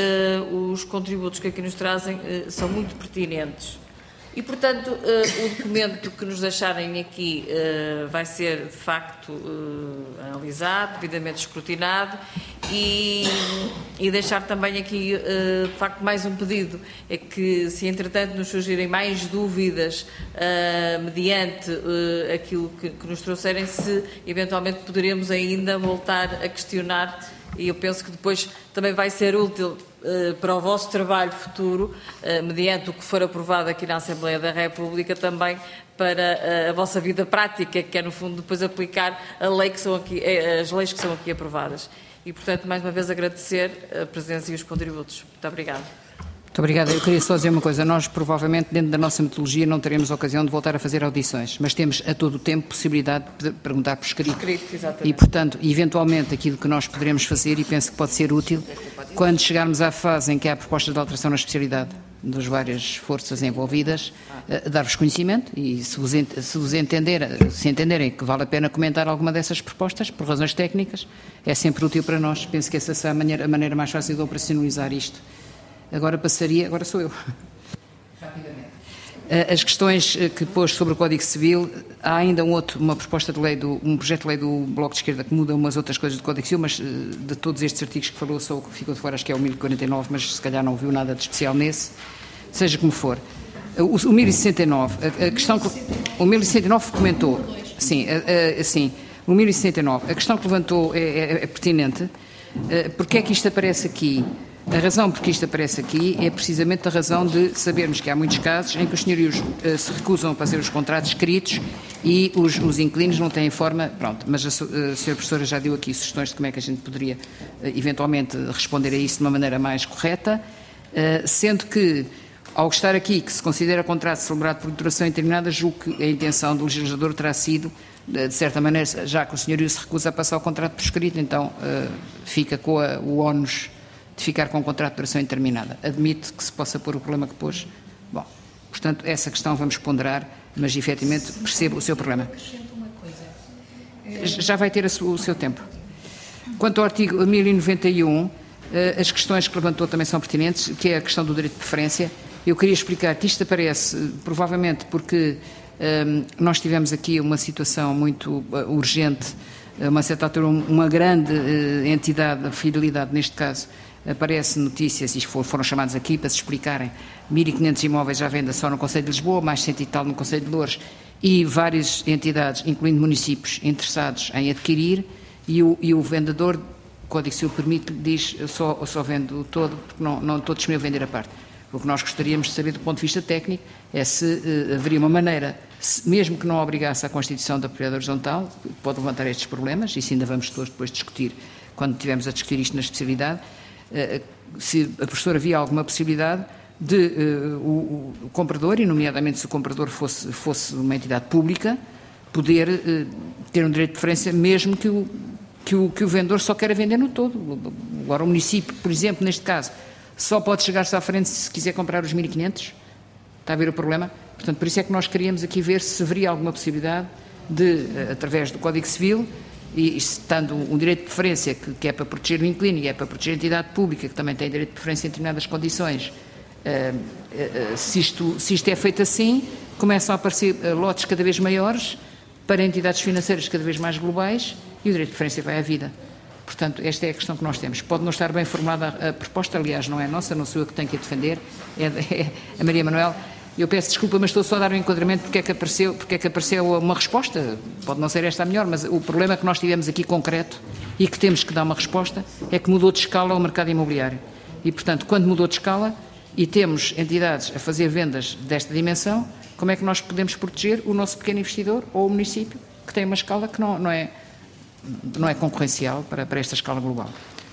os contributos que aqui nos trazem são muito pertinentes. E, portanto, o documento que nos deixarem aqui vai ser, de facto, analisado, devidamente escrutinado e deixar também aqui, de facto, mais um pedido, é que, se entretanto nos surgirem mais dúvidas mediante aquilo que nos trouxerem, se eventualmente poderemos ainda voltar a questionar, e eu penso que depois também vai ser útil para o vosso trabalho futuro, mediante o que for aprovado aqui na Assembleia da República, também para a vossa vida prática, que é, no fundo, depois aplicar a lei que são aqui, as leis que são aqui aprovadas. E, portanto, mais uma vez agradecer a presença e os contributos. Muito obrigada. Muito obrigada. Eu queria só dizer uma coisa. Nós, provavelmente, dentro da nossa metodologia, não teremos ocasião de voltar a fazer audições, mas temos a todo o tempo possibilidade de perguntar por escrito. Exatamente. E, portanto, eventualmente, aquilo que nós poderemos fazer, e penso que pode ser útil, quando chegarmos à fase em que há propostas de alteração na especialidade das várias forças envolvidas, dar-vos conhecimento e, se entenderem que vale a pena comentar alguma dessas propostas, por razões técnicas, é sempre útil para nós. Penso que essa é a maneira mais fácil de operacionalizar isto. Agora sou eu. Rapidamente. As questões que pôs sobre o Código Civil, há ainda uma proposta de lei, um projeto de lei do Bloco de Esquerda que muda umas outras coisas do Código Civil, mas de todos estes artigos que falou, só o que ficou de fora acho que é o 1049, mas se calhar não viu nada de especial nesse, seja como for. O 1069, a questão que o 1069 comentou, sim, o 1069, a questão que levantou é pertinente. Porque é que isto aparece aqui? A razão por que isto aparece aqui é precisamente a razão de sabermos que há muitos casos em que os senhorios se recusam a fazer os contratos escritos e os inquilinos não têm forma, pronto, mas a senhora professora já deu aqui sugestões de como é que a gente poderia eventualmente responder a isso de uma maneira mais correta, sendo que, ao estar aqui que se considera contrato celebrado por duração indeterminada, julgo que a intenção do legislador terá sido, de certa maneira, já que o senhorio se recusa a passar o contrato por escrito, então fica com o ónus de ficar com um contrato de duração indeterminada. Admito que se possa pôr o problema que pôs. Bom, portanto, essa questão vamos ponderar, mas efetivamente percebo o seu problema. Já vai ter o seu tempo. Quanto ao artigo 1091, as questões que levantou também são pertinentes, que é a questão do direito de preferência. Eu queria explicar que isto aparece, provavelmente, porque nós tivemos aqui uma situação muito urgente, uma certa altura, uma grande entidade, a Fidelidade neste caso, aparece notícias, e foram chamados aqui para se explicarem, 1.500 imóveis à venda só no Concelho de Lisboa, mais 100 e tal no Concelho de Loures, e várias entidades, incluindo municípios, interessados em adquirir, e o vendedor, o Código Civil permite, diz, eu só vendo todo, porque não estou disponível a vender a parte. O que nós gostaríamos de saber do ponto de vista técnico é se haveria uma maneira, mesmo que não obrigasse a constituição da propriedade horizontal, pode levantar estes problemas, e isso ainda vamos todos depois discutir, quando estivermos a discutir isto na especialidade, se a professora havia alguma possibilidade de o comprador, e nomeadamente se o comprador fosse uma entidade pública, poder ter um direito de preferência, mesmo que o vendedor só queira vender no todo. Agora o município, por exemplo, neste caso, só pode chegar-se à frente se quiser comprar os 1.500. Está a ver o problema? Portanto, por isso é que nós queríamos aqui ver se haveria alguma possibilidade de, através do Código Civil, e estando um direito de preferência que é para proteger o inquilino e é para proteger a entidade pública, que também tem direito de preferência em determinadas condições, se isto é feito assim, começam a aparecer lotes cada vez maiores para entidades financeiras cada vez mais globais e o direito de preferência vai à vida. Portanto, esta é a questão que nós temos. Pode não estar bem formulada a proposta, aliás, não é nossa, não sou eu que tenho que a defender, é a Maria Manuel. Eu peço desculpa, mas estou só a dar um enquadramento porque é que apareceu uma resposta. Pode não ser esta a melhor, mas o problema que nós tivemos aqui concreto e que temos que dar uma resposta é que mudou de escala o mercado imobiliário. E, portanto, quando mudou de escala e temos entidades a fazer vendas desta dimensão, como é que nós podemos proteger o nosso pequeno investidor ou o município que tem uma escala que não é concorrencial para esta escala global?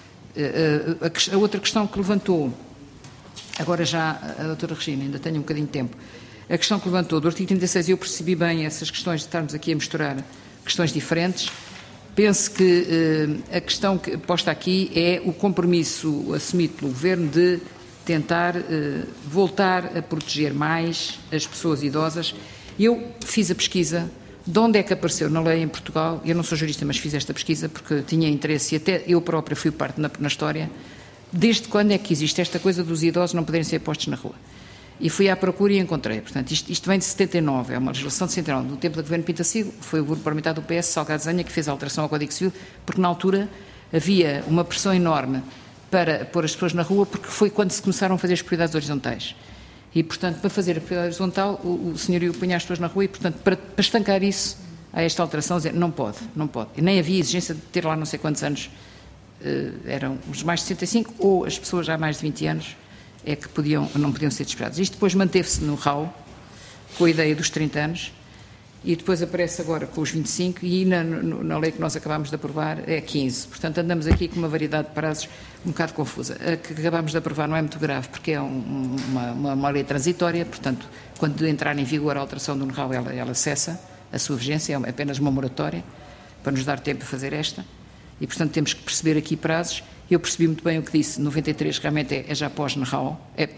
A outra questão que levantou, agora já a doutora Regina, ainda tenho um bocadinho de tempo, a questão que levantou do artigo 36, eu percebi bem essas questões de estarmos aqui a misturar questões diferentes. penso que a questão que posta aqui é o compromisso assumido pelo Governo de tentar voltar a proteger mais as pessoas idosas. Eu fiz a pesquisa de onde é que apareceu na lei em Portugal. Eu não sou jurista, mas fiz esta pesquisa porque tinha interesse e até eu própria fui parte na história. Desde quando é que existe esta coisa dos idosos não poderem ser postos na rua? E fui à procura e encontrei. Portanto, isto vem de 79, é uma legislação de 79, do tempo do Governo Pintacilgo. Foi o grupo parlamentar do PS, Salgado Zenha, que fez a alteração ao Código Civil, porque na altura havia uma pressão enorme para pôr as pessoas na rua, porque foi quando se começaram a fazer as prioridades horizontais. E, portanto, para fazer a prioridade horizontal, o senhorio punha as pessoas na rua e, portanto, para estancar isso, há esta alteração, dizer, não pode. E nem havia exigência de ter lá não sei quantos anos, eram os mais de 65 ou as pessoas já há mais de 20 anos é que não podiam ser desesperados. Isto depois manteve-se no RAU, com a ideia dos 30 anos, e depois aparece agora com os 25 e na lei que nós acabámos de aprovar é 15. Portanto, andamos aqui com uma variedade de prazos um bocado confusa. A que acabámos de aprovar não é muito grave, porque é uma lei transitória, portanto, quando entrar em vigor a alteração do know-how, ela cessa a sua vigência, é apenas uma moratória, para nos dar tempo a fazer esta, e, portanto, temos que perceber aqui prazos. Eu percebi muito bem o que disse, 93 realmente é já pós-RAU,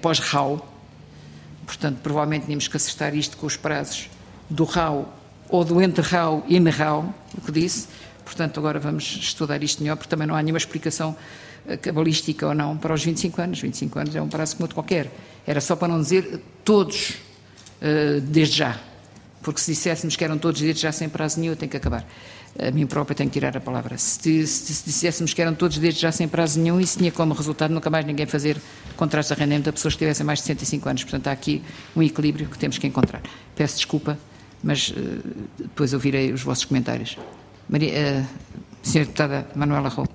portanto, provavelmente tínhamos que acertar isto com os prazos do RAU ou do entre-RAU e NRAU, o que disse. Portanto, agora vamos estudar isto melhor, porque também não há nenhuma explicação cabalística ou não para os 25 anos. 25 anos é um prazo como outro qualquer. Era só para não dizer todos desde já, porque se disséssemos que eram todos desde já sem prazo nenhum, eu tenho que acabar. A mim própria tenho que tirar a palavra. Se disséssemos que eram todos desde já sem prazo nenhum, isso tinha como resultado nunca mais ninguém fazer contratos de arrendamento a pessoas que tivessem mais de 65 anos. Portanto, há aqui um equilíbrio que temos que encontrar. Peço desculpa, mas depois ouvirei os vossos comentários. Senhora Deputada Manuela Rola.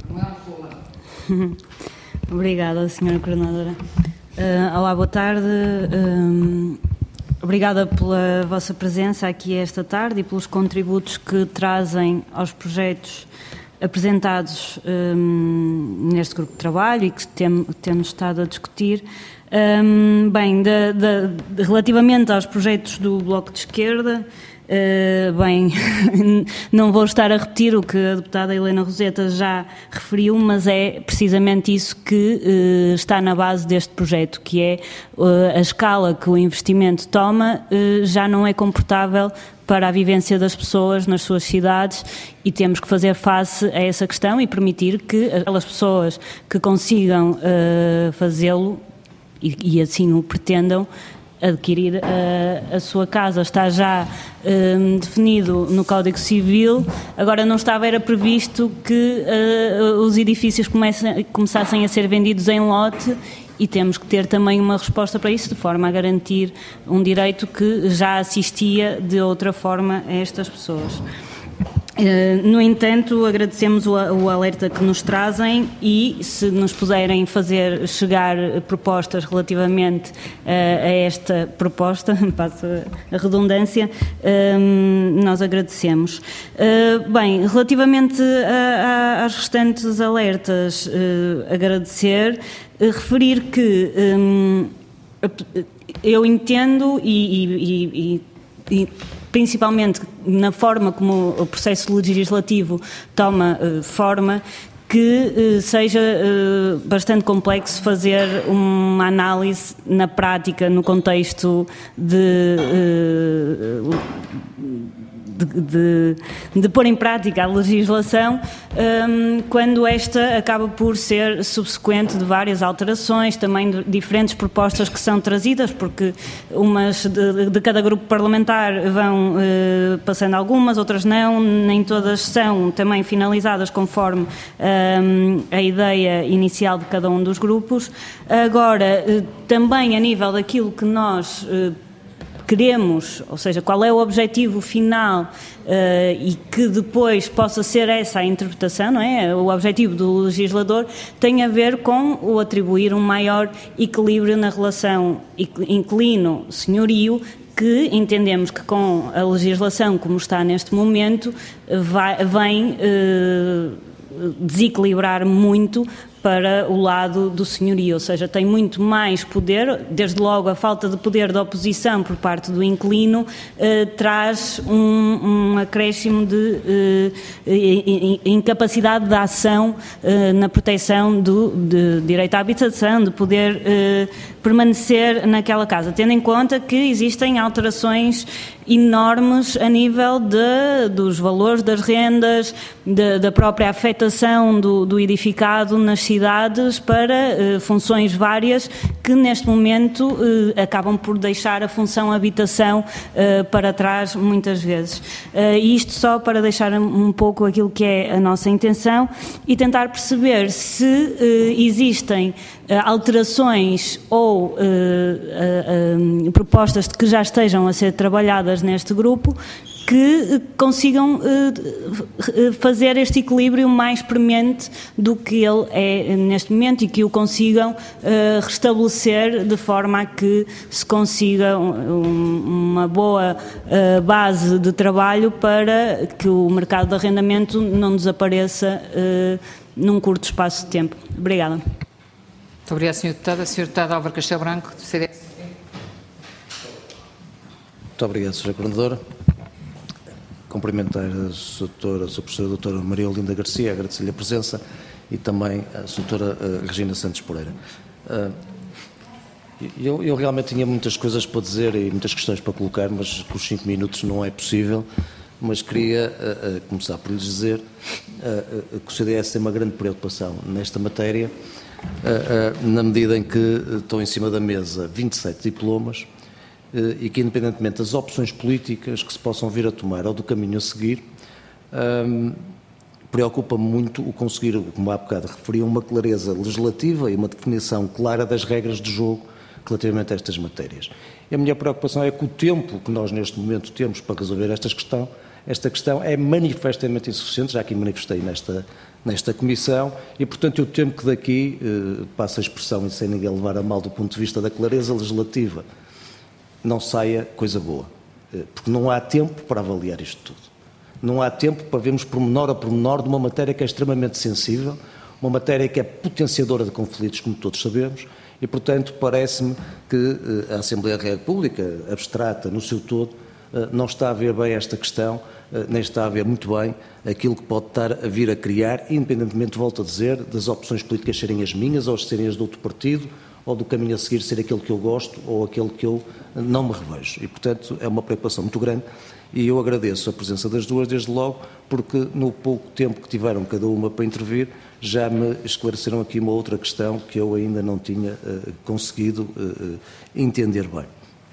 Obrigada, Senhora Coordenadora. Olá, boa tarde. Obrigada pela vossa presença aqui esta tarde e pelos contributos que trazem aos projetos apresentados neste grupo de trabalho e que temos estado a discutir. Relativamente aos projetos do Bloco de Esquerda, não vou estar a repetir o que a deputada Helena Roseta já referiu, mas é precisamente isso que está na base deste projeto, que é a escala que o investimento toma já não é comportável para a vivência das pessoas nas suas cidades e temos que fazer face a essa questão e permitir que aquelas pessoas que consigam fazê-lo e assim o pretendam, adquirir a sua casa. Está já definido no Código Civil, agora não era previsto que os edifícios começassem a ser vendidos em lote e temos que ter também uma resposta para isso, de forma a garantir um direito que já assistia de outra forma a estas pessoas. No entanto, agradecemos o alerta que nos trazem e se nos puderem fazer chegar propostas relativamente a esta proposta, passo a redundância, nós agradecemos. Relativamente às restantes alertas, agradecer, referir que eu entendo e principalmente na forma como o processo legislativo toma forma, que seja bastante complexo fazer uma análise na prática, no contexto de pôr em prática a legislação, quando esta acaba por ser subsequente de várias alterações, também de diferentes propostas que são trazidas, porque umas de cada grupo parlamentar vão passando algumas, outras não, nem todas são também finalizadas conforme a ideia inicial de cada um dos grupos. Agora, também a nível daquilo que nós queremos, ou seja, qual é o objetivo final e que depois possa ser essa a interpretação, não é? O objetivo do legislador tem a ver com o atribuir um maior equilíbrio na relação inquilino-senhorio, que entendemos que com a legislação como está neste momento vem desequilibrar muito para o lado do senhorio, ou seja, tem muito mais poder, desde logo a falta de poder da oposição por parte do inquilino traz um acréscimo de incapacidade de ação na proteção do direito à habitação, de poder permanecer naquela casa, tendo em conta que existem alterações enormes a nível dos valores das rendas, da própria afetação do edificado nas cidades para funções várias que neste momento acabam por deixar a função habitação para trás muitas vezes. E isto só para deixar um pouco aquilo que é a nossa intenção e tentar perceber se existem alterações ou propostas que já estejam a ser trabalhadas neste grupo que consigam fazer este equilíbrio mais premente do que ele é neste momento e que o consigam restabelecer de forma a que se consiga uma boa base de trabalho para que o mercado de arrendamento não desapareça num curto espaço de tempo. Obrigada. Muito obrigada, Sr. Deputado. Sr. Deputado Álvaro Castelo Branco, do CDS. Muito obrigado, Sra. Coordenadora. Cumprimentar a Sra. Professora Doutora Maria Olinda Garcia, agradecer-lhe a presença e também a Sra. Doutora Regina Santos Pereira. Eu realmente tinha muitas coisas para dizer e muitas questões para colocar, mas com os 5 minutos não é possível. Mas queria começar por lhes dizer que o CDS tem uma grande preocupação nesta matéria, na medida em que estão em cima da mesa 27 diplomas e que, independentemente das opções políticas que se possam vir a tomar ou do caminho a seguir, preocupa-me muito o conseguir, como há bocado referi, uma clareza legislativa e uma definição clara das regras de jogo relativamente a estas matérias. E a minha preocupação é que o tempo que nós neste momento temos para resolver esta questão é manifestamente insuficiente, já que manifestei nesta comissão, e portanto eu temo que daqui, passo a expressão e sem ninguém levar a mal do ponto de vista da clareza legislativa, não saia coisa boa, porque não há tempo para avaliar isto tudo. Não há tempo para vermos pormenor a pormenor de uma matéria que é extremamente sensível, uma matéria que é potenciadora de conflitos, como todos sabemos, e portanto parece-me que a Assembleia da República, abstrata no seu todo, não está a ver bem esta questão, nem está a ver muito bem aquilo que pode estar a vir a criar, independentemente, volto a dizer, das opções políticas serem as minhas ou serem as de outro partido, ou do caminho a seguir ser aquele que eu gosto ou aquele que eu não me revejo. E, portanto, é uma preocupação muito grande e eu agradeço a presença das duas, desde logo, porque no pouco tempo que tiveram cada uma para intervir, já me esclareceram aqui uma outra questão que eu ainda não tinha conseguido entender bem.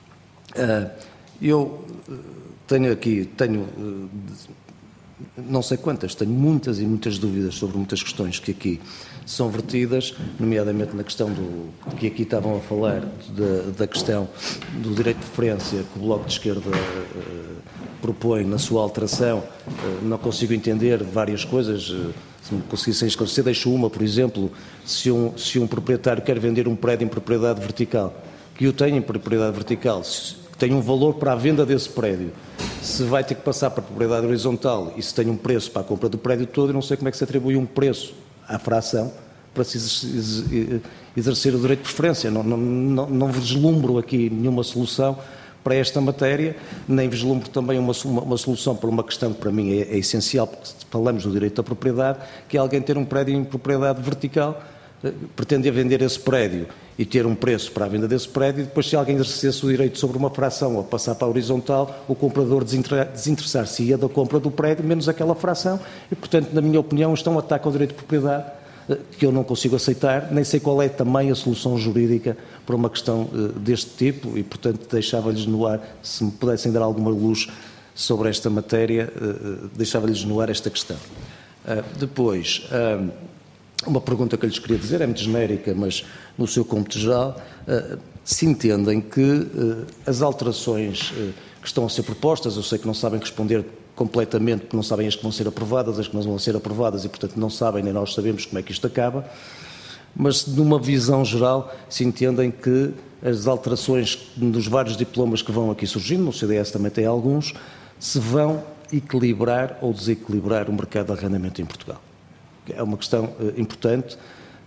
Eu tenho não sei quantas, tenho muitas e muitas dúvidas sobre muitas questões que aqui são vertidas, nomeadamente na questão que aqui estavam a falar, da questão do direito de preferência que o Bloco de Esquerda propõe na sua alteração. Não consigo entender várias coisas, se me conseguissem esclarecer, deixo uma, por exemplo, se um proprietário quer vender um prédio em propriedade vertical, que o tenha em propriedade vertical, tem um valor para a venda desse prédio, se vai ter que passar para a propriedade horizontal e se tem um preço para a compra do prédio todo, eu não sei como é que se atribui um preço à fração para se exercer o direito de preferência. Não vislumbro aqui nenhuma solução para esta matéria, nem vislumbro também uma solução para uma questão que para mim é essencial, porque falamos do direito da propriedade, que é alguém ter um prédio em propriedade vertical, pretende vender esse prédio e ter um preço para a venda desse prédio, e depois, se alguém exercesse o direito sobre uma fração ou passar para a horizontal, o comprador desinteressar-se-ia da compra do prédio, menos aquela fração, e, portanto, na minha opinião, isto é um ataque ao direito de propriedade que eu não consigo aceitar, nem sei qual é também a solução jurídica para uma questão deste tipo, e, portanto, deixava-lhes no ar, se me pudessem dar alguma luz sobre esta matéria, deixava-lhes no ar esta questão. Depois, uma pergunta que eu lhes queria dizer, é muito genérica, mas no seu cômputo geral, se entendem que as alterações que estão a ser propostas, eu sei que não sabem responder completamente, porque não sabem as que vão ser aprovadas, as que não vão ser aprovadas e, portanto, não sabem, nem nós sabemos como é que isto acaba, mas numa visão geral, se entendem que as alterações dos vários diplomas que vão aqui surgindo, no CDS também tem alguns, se vão equilibrar ou desequilibrar o mercado de arrendamento em Portugal. É uma questão importante,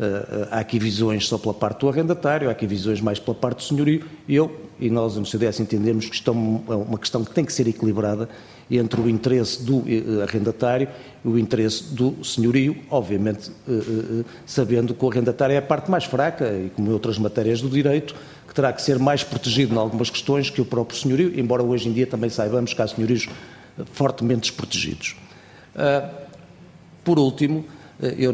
há aqui visões só pela parte do arrendatário, há aqui visões mais pela parte do senhorio. Eu e nós no CDS entendemos que isto é uma questão que tem que ser equilibrada entre o interesse do arrendatário e o interesse do senhorio, obviamente sabendo que o arrendatário é a parte mais fraca e, como em outras matérias do direito, que terá que ser mais protegido em algumas questões que o próprio senhorio, embora hoje em dia também saibamos que há senhorios fortemente desprotegidos. Por último, eu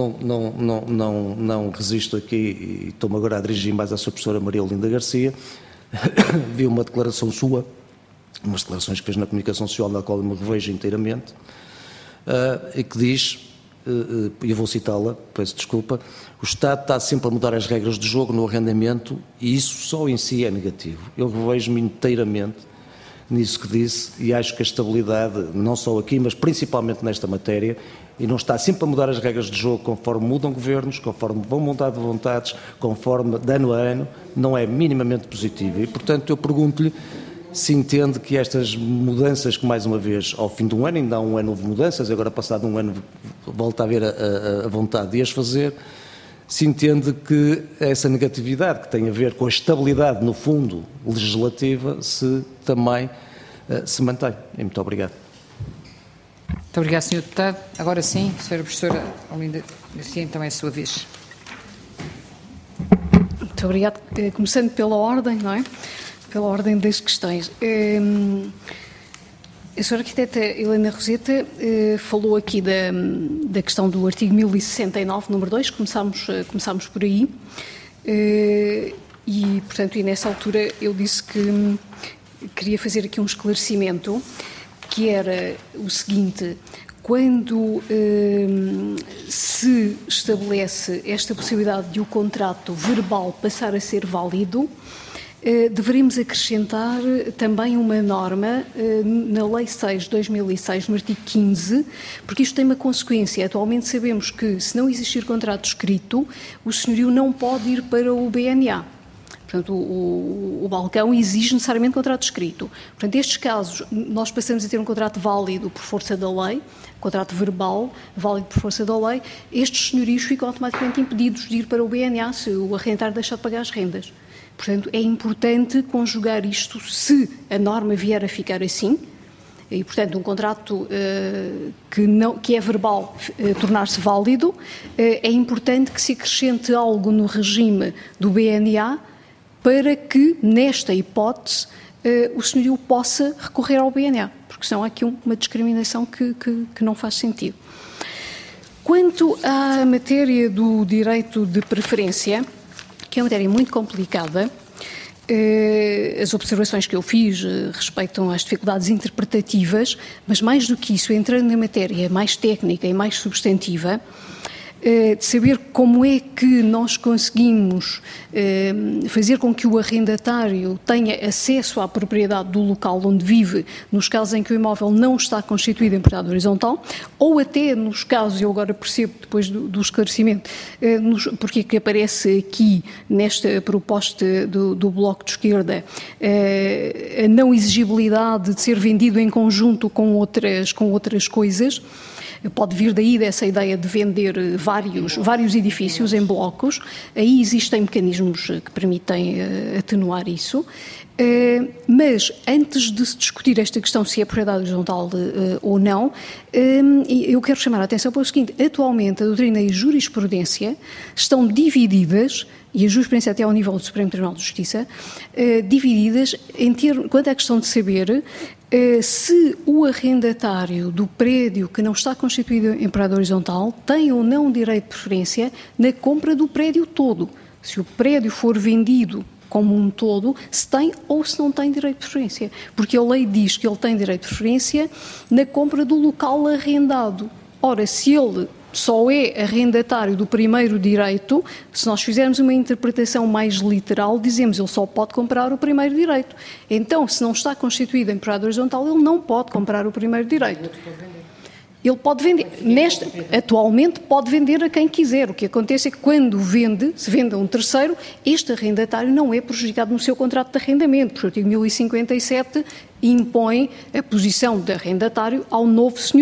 não resisto aqui, e estou-me agora a dirigir mais à sua professora Maria Olinda Garcia. Vi uma declaração sua, umas declarações que fez na comunicação social, na qual eu me revejo inteiramente, e que diz, e eu vou citá-la, peço desculpa: o Estado está sempre a mudar as regras do jogo no arrendamento e isso só em si é negativo. Eu revejo-me inteiramente nisso que disse e acho que a estabilidade, não só aqui, mas principalmente nesta matéria, e não está sempre a mudar as regras de jogo conforme mudam governos, conforme vão mudando vontades, conforme de ano a ano, não é minimamente positivo. E, portanto, eu pergunto-lhe se entende que estas mudanças, que mais uma vez, ao fim de um ano, ainda há um ano houve mudanças, agora passado um ano volta a haver a vontade de as fazer, se entende que essa negatividade que tem a ver com a estabilidade, no fundo, legislativa, se também se mantém. E muito obrigado. Muito obrigado, Sr. Deputado. Agora sim, Sra. Professora Olinda Garcia, então é a sua vez. Muito obrigado. Começando pela ordem, não é? Pela ordem das questões. A Sra. Arquiteta Helena Roseta falou aqui da questão do artigo 1069, número 2, começámos por aí, e, portanto, nessa altura eu disse que queria fazer aqui um esclarecimento, que era o seguinte: quando se estabelece esta possibilidade de o contrato verbal passar a ser válido, deveríamos acrescentar também uma norma na Lei 6 de 2006, no artigo 15, porque isto tem uma consequência. Atualmente sabemos que, se não existir contrato escrito, o senhorio não pode ir para o BNA. Portanto, o balcão exige necessariamente contrato escrito. Portanto, nestes casos, nós passamos a ter um contrato válido por força da lei, contrato verbal válido por força da lei. Estes senhorios ficam automaticamente impedidos de ir para o BNA se o arrendatário deixar de pagar as rendas. Portanto, é importante conjugar isto se a norma vier a ficar assim, e, portanto, um contrato que é verbal tornar-se válido, é importante que se acrescente algo no regime do BNA para que, nesta hipótese, o senhorio possa recorrer ao BNA, porque senão há aqui uma discriminação que não faz sentido. Quanto à matéria do direito de preferência, que é uma matéria muito complicada, as observações que eu fiz respeitam às dificuldades interpretativas, mas mais do que isso, entrando na matéria mais técnica e mais substantiva, de saber como é que nós conseguimos fazer com que o arrendatário tenha acesso à propriedade do local onde vive, nos casos em que o imóvel não está constituído em propriedade horizontal, ou até nos casos, eu agora percebo depois do esclarecimento, porque é que aparece aqui nesta proposta do Bloco de Esquerda a não exigibilidade de ser vendido em conjunto com outras coisas. Pode vir daí dessa ideia de vender vários edifícios em blocos. Aí existem mecanismos que permitem atenuar isso. Mas, antes de se discutir esta questão se é propriedade horizontal ou não, eu quero chamar a atenção para o seguinte: atualmente a doutrina e a jurisprudência estão divididas, e a jurisprudência até ao nível do Supremo Tribunal de Justiça, divididas quanto à questão de saber se o arrendatário do prédio que não está constituído em propriedade horizontal tem ou não direito de preferência na compra do prédio todo. Se o prédio for vendido como um todo, se tem ou se não tem direito de preferência. Porque a lei diz que ele tem direito de preferência na compra do local arrendado. Ora, se ele só é arrendatário do primeiro direito, se nós fizermos uma interpretação mais literal, dizemos ele só pode comprar o primeiro direito. Então, se não está constituído em propriedade horizontal, ele não pode comprar o primeiro direito. Ele pode vender, atualmente pode vender a quem quiser. O que acontece é que quando se vende a um terceiro, este arrendatário não é prejudicado no seu contrato de arrendamento, porque o artigo 1057 impõe a posição de arrendatário ao novo senhorio.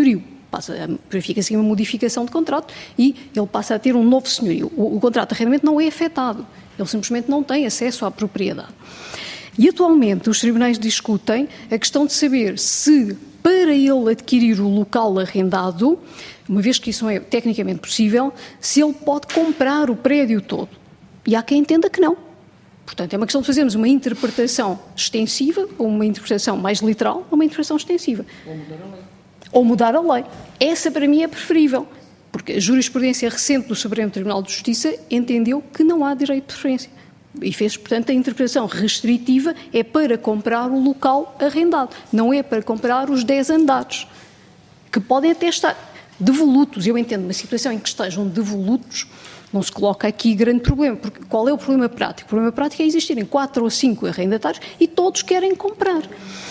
verifica-se uma modificação de contrato e ele passa a ter um novo senhorio. O contrato de arrendamento não é afetado, ele simplesmente não tem acesso à propriedade. E atualmente os tribunais discutem a questão de saber se, para ele adquirir o local arrendado, uma vez que isso não é tecnicamente possível, se ele pode comprar o prédio todo. E há quem entenda que não. Portanto, é uma questão de fazermos uma interpretação extensiva, ou uma interpretação mais literal, ou uma interpretação extensiva. Ou mudar a lei. Essa, para mim, é preferível, porque a jurisprudência recente do Supremo Tribunal de Justiça entendeu que não há direito de preferência. E fez, portanto, a interpretação restritiva é para comprar o local arrendado, não é para comprar os 10 andares, que podem até estar devolutos. Eu entendo uma situação em que estejam devolutos, não se coloca aqui grande problema, porque qual é o problema prático? O problema prático é existirem 4 ou 5 arrendatários e todos querem comprar.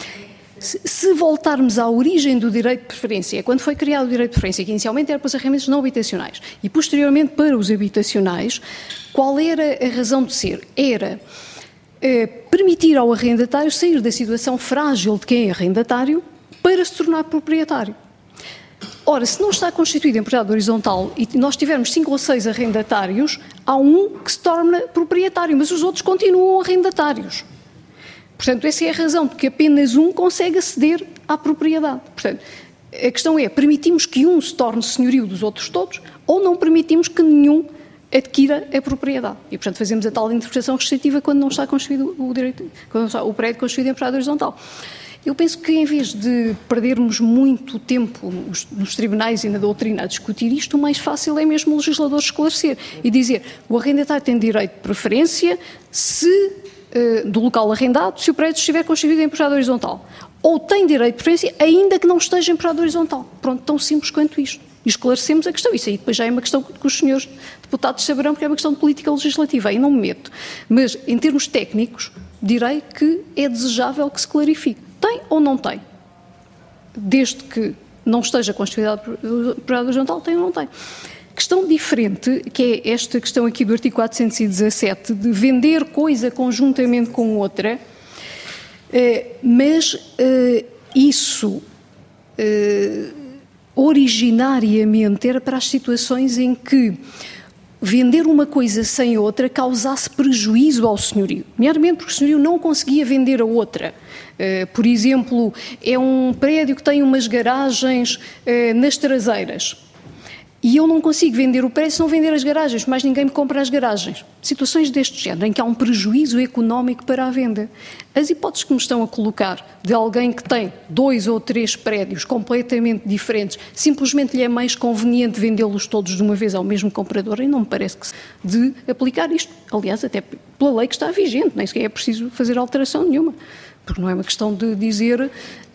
Se voltarmos à origem do direito de preferência, quando foi criado o direito de preferência, que inicialmente era para os arrendamentos não habitacionais e posteriormente para os habitacionais, qual era a razão de ser? Era permitir ao arrendatário sair da situação frágil de quem é arrendatário para se tornar proprietário. Ora, se não está constituído em propriedade horizontal e nós tivermos 5 ou 6 arrendatários, há um que se torna proprietário, mas os outros continuam arrendatários. Portanto, essa é a razão de que apenas um consegue aceder à propriedade. Portanto, a questão é, permitimos que um se torne senhorio dos outros todos ou não permitimos que nenhum adquira a propriedade? E, portanto, fazemos a tal interpretação restritiva quando não está constituído o direito, quando não está o prédio constituído em propriedade horizontal. Eu penso que, em vez de perdermos muito tempo nos tribunais e na doutrina a discutir isto, o mais fácil é mesmo o legislador esclarecer e dizer o arrendatário tem direito de preferência do local arrendado se o prédio estiver constituído em propriedade horizontal. Ou tem direito de preferência ainda que não esteja em propriedade horizontal. Pronto, tão simples quanto isto. E esclarecemos a questão. Isso aí depois já é uma questão que os senhores deputados saberão, porque é uma questão de política legislativa, aí não me meto. Mas, em termos técnicos, direi que é desejável que se clarifique. Tem ou não tem? Desde que não esteja constituída a propriedade horizontal, tem ou não tem? Questão diferente, que é esta questão aqui do artigo 417, de vender coisa conjuntamente com outra, mas isso originariamente era para as situações em que vender uma coisa sem outra causasse prejuízo ao senhorio, nomeadamente porque o senhorio não conseguia vender a outra. Por exemplo, é um prédio que tem umas garagens nas traseiras e eu não consigo vender o prédio se não vender as garagens, mas ninguém me compra as garagens. Situações deste género, em que há um prejuízo económico para a venda. As hipóteses que me estão a colocar de alguém que tem 2 ou 3 prédios completamente diferentes, simplesmente lhe é mais conveniente vendê-los todos de uma vez ao mesmo comprador, e não me parece que se de aplicar isto. Aliás, até pela lei que está vigente, nem sequer é preciso fazer alteração nenhuma. Porque não é uma questão de dizer...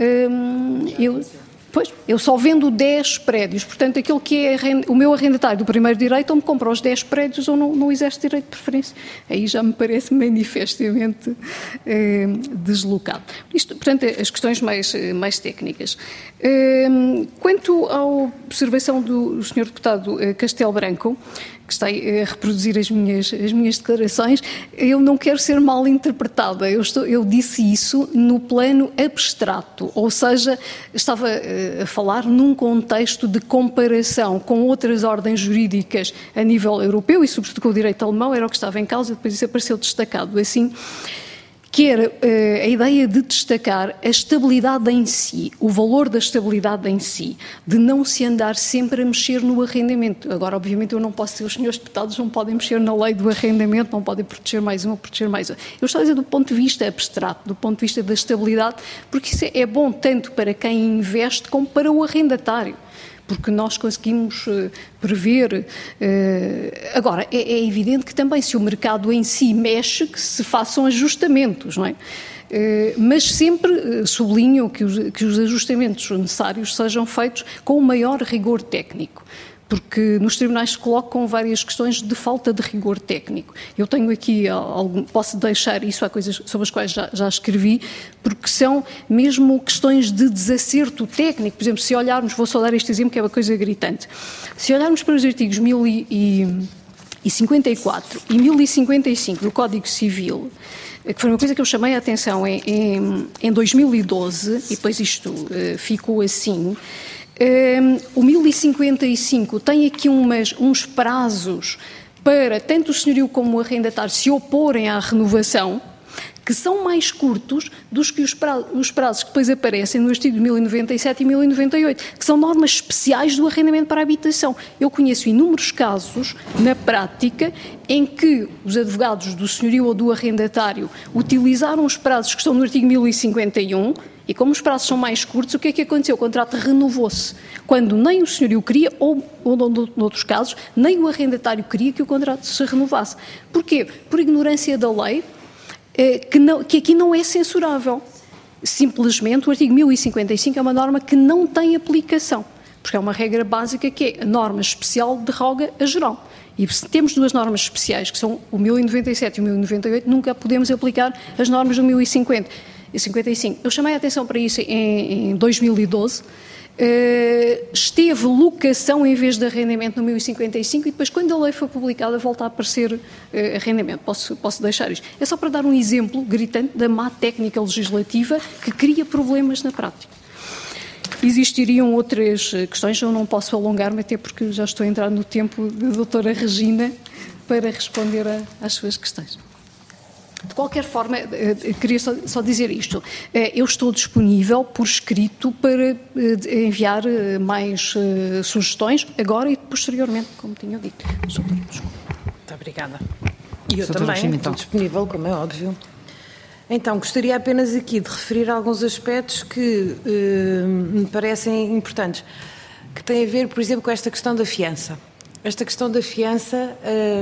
eu só vendo 10 prédios, portanto, aquele que é o meu arrendatário do primeiro direito, ou me compra os 10 prédios ou não exerce direito de preferência. Aí já me parece manifestamente deslocado. Isto, portanto, as questões mais técnicas. Quanto à observação do Sr. Deputado Castelo Branco, que está a reproduzir as minhas declarações, eu não quero ser mal interpretada. Eu disse isso no plano abstrato, ou seja, estava a falar num contexto de comparação com outras ordens jurídicas a nível europeu e, sobretudo, com o direito alemão, era o que estava em causa, depois isso apareceu destacado assim, que era a ideia de destacar a estabilidade em si, o valor da estabilidade em si, de não se andar sempre a mexer no arrendamento. Agora, obviamente, eu não posso dizer, os senhores deputados não podem mexer na lei do arrendamento, não podem proteger mais um ou proteger mais outro. Eu estou a dizer do ponto de vista abstrato, do ponto de vista da estabilidade, porque isso é bom tanto para quem investe como para o arrendatário. Porque nós conseguimos prever. Agora, é evidente que também, se o mercado em si mexe, que se façam ajustamentos, não é? Mas sempre sublinho que os ajustamentos necessários sejam feitos com o maior rigor técnico, porque nos tribunais se colocam várias questões de falta de rigor técnico. Eu tenho aqui, posso deixar isso, há coisas sobre as quais já escrevi, porque são mesmo questões de desacerto técnico. Por exemplo, se olharmos, vou só dar este exemplo que é uma coisa gritante, se olharmos para os artigos 1054 e 1055 do Código Civil, que foi uma coisa que eu chamei a atenção em 2012, e depois isto ficou assim, O 1055 tem aqui uns prazos para tanto o senhorio como o arrendatário se oporem à renovação, que são mais curtos do que os prazos que depois aparecem no artigo 1097 e 1098, que são normas especiais do arrendamento para a habitação. Eu conheço inúmeros casos, na prática, em que os advogados do senhorio ou do arrendatário utilizaram os prazos que estão no artigo 1051, e como os prazos são mais curtos, o que é que aconteceu? O contrato renovou-se, quando nem o senhorio queria, ou noutros casos, nem o arrendatário queria que o contrato se renovasse. Porquê? Por ignorância da lei, que aqui não é censurável. Simplesmente o artigo 1055 é uma norma que não tem aplicação, porque é uma regra básica que é a norma especial derroga a geral. E se temos duas normas especiais, que são o 1097 e o 1098, nunca podemos aplicar as normas do 1050 e 55. Eu chamei a atenção para isso em 2012, esteve locação em vez de arrendamento no 1055 e depois, quando a lei foi publicada, volta a aparecer arrendamento. Posso deixar isto. É só para dar um exemplo gritante da má técnica legislativa que cria problemas na prática. Existiriam outras questões, eu não posso alongar-me, até porque já estou a entrar no tempo da doutora Regina para responder às suas questões. De qualquer forma, queria só dizer isto. Eu estou disponível por escrito para enviar mais sugestões, agora e posteriormente, como tinha dito. Muito obrigada. E eu também estou disponível, como é óbvio. Então, gostaria apenas aqui de referir alguns aspectos que me parecem importantes, que têm a ver, por exemplo, com esta questão da fiança. Esta questão da fiança...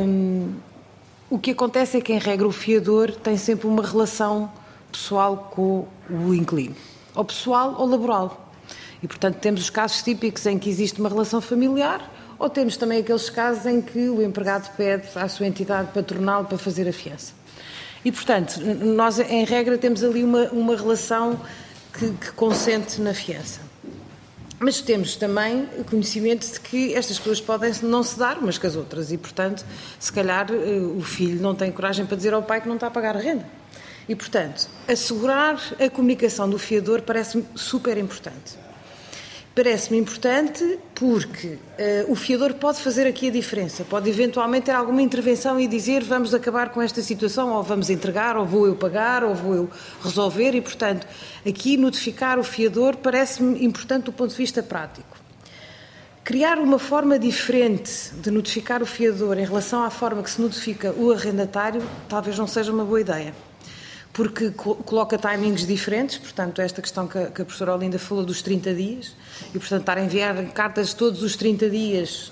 O que acontece é que, em regra, o fiador tem sempre uma relação pessoal com o inquilino, ou pessoal ou laboral. E, portanto, temos os casos típicos em que existe uma relação familiar, ou temos também aqueles casos em que o empregado pede à sua entidade patronal para fazer a fiança. E, portanto, nós, em regra, temos ali uma relação que consente na fiança. Mas temos também conhecimento de que estas pessoas podem não se dar umas com as outras e, portanto, se calhar o filho não tem coragem para dizer ao pai que não está a pagar a renda. E, portanto, assegurar a comunicação do fiador parece-me super importante. Parece-me importante porque o fiador pode fazer aqui a diferença, pode eventualmente ter alguma intervenção e dizer vamos acabar com esta situação, ou vamos entregar, ou vou eu pagar, ou vou eu resolver, e portanto aqui notificar o fiador parece-me importante do ponto de vista prático. Criar uma forma diferente de notificar o fiador em relação à forma que se notifica o arrendatário talvez não seja uma boa ideia. Porque coloca timings diferentes, portanto, esta questão que a professora Olinda falou dos 30 dias, e, portanto, estar a enviar cartas todos os 30 dias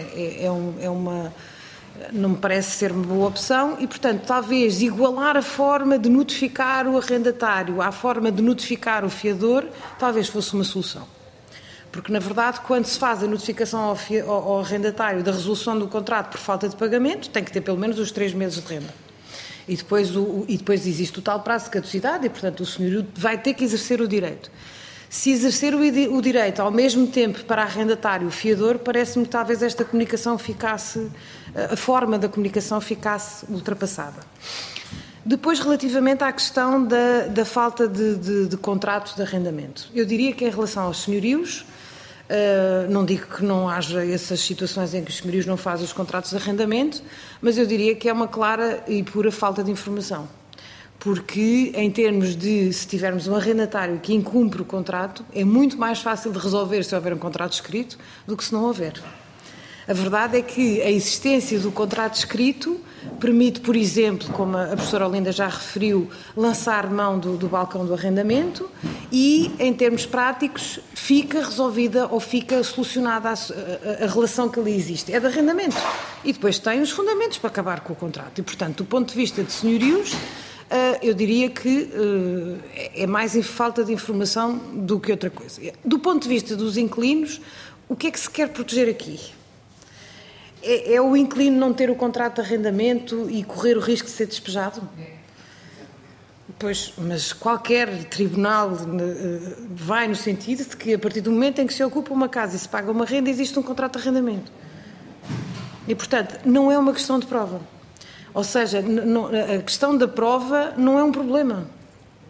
não me parece ser uma boa opção, e, portanto, talvez igualar a forma de notificar o arrendatário à forma de notificar o fiador, talvez fosse uma solução. Porque, na verdade, quando se faz a notificação ao arrendatário da resolução do contrato por falta de pagamento, tem que ter pelo menos os 3 meses de renda. E depois existe o tal prazo de caducidade e, portanto, o senhorio vai ter que exercer o direito. Se exercer o direito ao mesmo tempo para arrendatário e fiador, parece-me que talvez esta comunicação a forma da comunicação ficasse ultrapassada. Depois, relativamente à questão da falta de contrato de arrendamento. Eu diria que em relação aos senhorios, não digo que não haja essas situações em que os senhorios não fazem os contratos de arrendamento, mas eu diria que é uma clara e pura falta de informação. Porque, em termos de, se tivermos um arrendatário que incumpre o contrato, é muito mais fácil de resolver se houver um contrato escrito do que se não houver. A verdade é que a existência do contrato escrito permite, por exemplo, como a professora Olinda já referiu, lançar mão do balcão do arrendamento e, em termos práticos, fica resolvida ou fica solucionada a relação que ali existe. É de arrendamento. E depois tem os fundamentos para acabar com o contrato. E, portanto, do ponto de vista de senhorios, eu diria que é mais falta de informação do que outra coisa. Do ponto de vista dos inquilinos, o que é que se quer proteger aqui? É o inquilino não ter o contrato de arrendamento e correr o risco de ser despejado? Pois, mas qualquer tribunal vai no sentido de que, a partir do momento em que se ocupa uma casa e se paga uma renda, existe um contrato de arrendamento. E, portanto, não é uma questão de prova. Ou seja, a questão da prova não é um problema.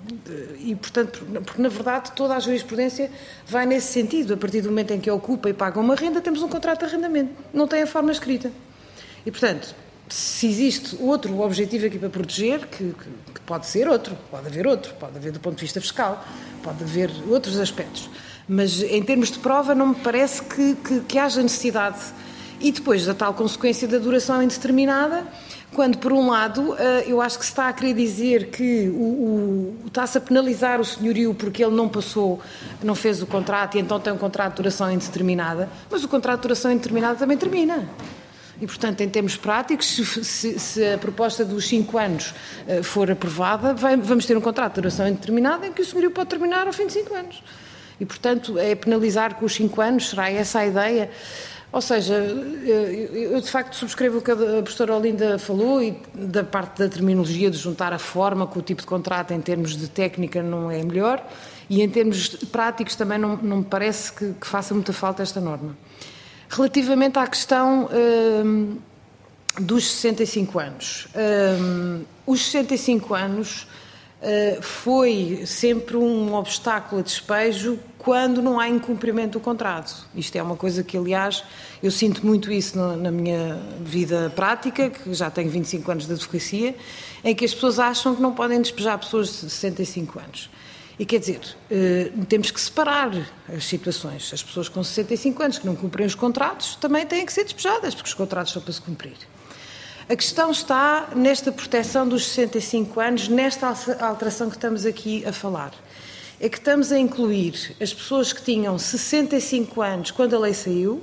E, portanto, porque na verdade toda a jurisprudência vai nesse sentido. A partir do momento em que ocupa e paga uma renda, temos um contrato de arrendamento. Não tem a forma escrita. E, portanto, se existe outro objetivo aqui para proteger, que pode ser outro, pode haver do ponto de vista fiscal, pode haver outros aspectos. Mas, em termos de prova, não me parece que haja necessidade. E depois da tal consequência da duração indeterminada, quando, por um lado, eu acho que se está a querer dizer que está-se a penalizar o senhorio porque ele não fez o contrato e então tem um contrato de duração indeterminada, mas o contrato de duração indeterminada também termina. E, portanto, em termos práticos, se a proposta dos 5 anos for aprovada, vamos ter um contrato de duração indeterminada em que o senhorio pode terminar ao fim de 5 anos. E, portanto, é penalizar com os 5 anos, será essa a ideia? Ou seja, eu de facto subscrevo o que a professora Olinda falou e da parte da terminologia de juntar a forma com o tipo de contrato em termos de técnica não é melhor e em termos práticos também não me parece que faça muita falta esta norma. Relativamente à questão dos 65 anos, os 65 anos foi sempre um obstáculo a despejo quando não há incumprimento do contrato. Isto é uma coisa que, aliás, eu sinto muito isso na minha vida prática, que já tenho 25 anos de advocacia, em que as pessoas acham que não podem despejar pessoas de 65 anos. E quer dizer, temos que separar as situações. As pessoas com 65 anos que não cumprem os contratos também têm que ser despejadas, porque os contratos são para se cumprir. A questão está nesta proteção dos 65 anos, nesta alteração que estamos aqui a falar. É que estamos a incluir as pessoas que tinham 65 anos quando a lei saiu,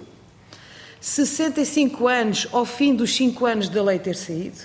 65 anos ao fim dos 5 anos da lei ter saído,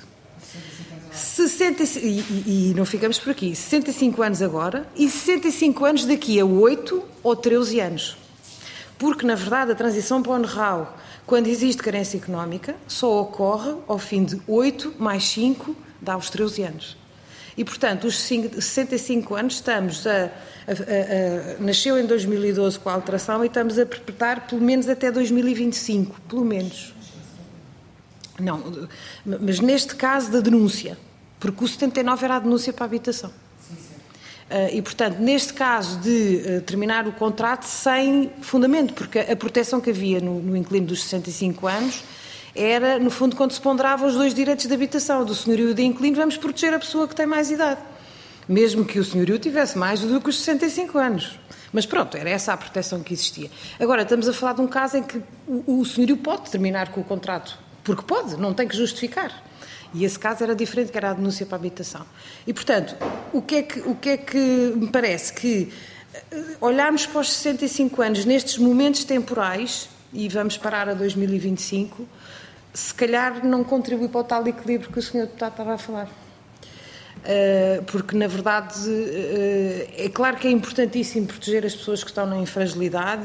e não ficamos por aqui, 65 anos agora e 65 anos daqui a 8 ou 13 anos. Porque, na verdade, a transição para o NRAU, quando existe carência económica, só ocorre ao fim de 8 mais 5, dá os 13 anos. E, portanto, os 65 anos estamos nasceu em 2012 com a alteração e estamos a perpetuar pelo menos até 2025, pelo menos. Não, mas neste caso da denúncia, porque o 79 era a denúncia para a habitação. E, portanto, neste caso de terminar o contrato sem fundamento, porque a proteção que havia no inquilino dos 65 anos era, no fundo, quando se ponderavam os dois direitos de habitação, do senhorio e do inquilino, vamos proteger a pessoa que tem mais idade, mesmo que o senhorio tivesse mais do que os 65 anos. Mas pronto, era essa a proteção que existia. Agora, estamos a falar de um caso em que o senhorio pode terminar com o contrato, porque pode, não tem que justificar. E esse caso era diferente, que era a denúncia para a habitação. E, portanto, o que é que me parece? Que olharmos para os 65 anos nestes momentos temporais, e vamos parar a 2025, se calhar não contribui para o tal equilíbrio que o Sr. Deputado estava a falar. Porque, na verdade, é claro que é importantíssimo proteger as pessoas que estão em fragilidade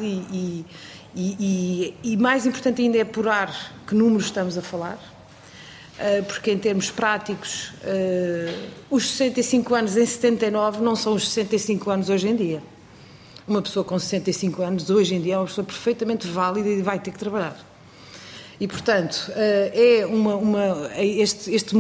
e mais importante ainda é apurar que números estamos a falar. Porque em termos práticos os 65 anos em 79 não são os 65 anos hoje em dia. Uma pessoa com 65 anos hoje em dia é uma pessoa perfeitamente válida e vai ter que trabalhar. E, portanto, este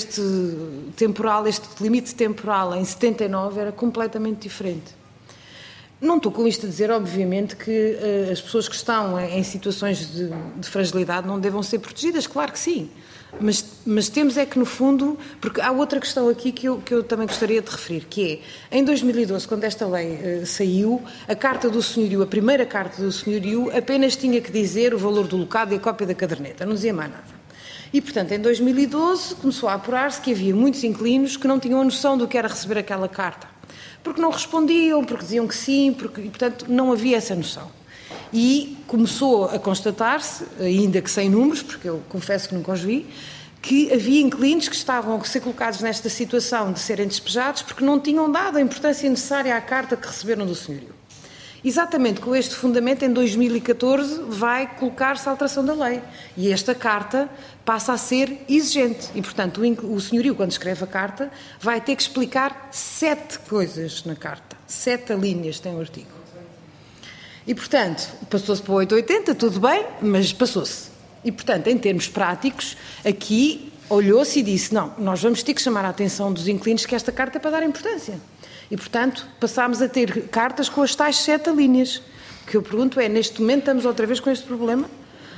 limite temporal em 79 era completamente diferente. Não estou com isto a dizer, obviamente, que as pessoas que estão em situações de fragilidade não devam ser protegidas, claro que sim. Mas temos é que, no fundo, porque há outra questão aqui que eu também gostaria de referir, que é, em 2012, quando esta lei saiu, a carta do senhorio, a primeira carta do senhorio, apenas tinha que dizer o valor do locado e a cópia da caderneta, não dizia mais nada. E, portanto, em 2012 começou a apurar-se que havia muitos inquilinos que não tinham a noção do que era receber aquela carta, porque não respondiam, porque diziam que sim, e, portanto, não havia essa noção. E começou a constatar-se, ainda que sem números, porque eu confesso que nunca os vi, que havia inquilinos que estavam a ser colocados nesta situação de serem despejados porque não tinham dado a importância necessária à carta que receberam do senhorio. Exatamente com este fundamento, em 2014, vai colocar-se a alteração da lei. E esta carta passa a ser exigente. E, portanto, o senhorio, quando escreve a carta, vai ter que explicar 7 coisas na carta. 7 linhas tem o artigo. E, portanto, passou-se para o 880, tudo bem, mas passou-se. E, portanto, em termos práticos, aqui olhou-se e disse, não, nós vamos ter que chamar a atenção dos inquilinos que esta carta é para dar importância. E, portanto, passámos a ter cartas com as tais 7 linhas. O que eu pergunto é, neste momento estamos outra vez com este problema?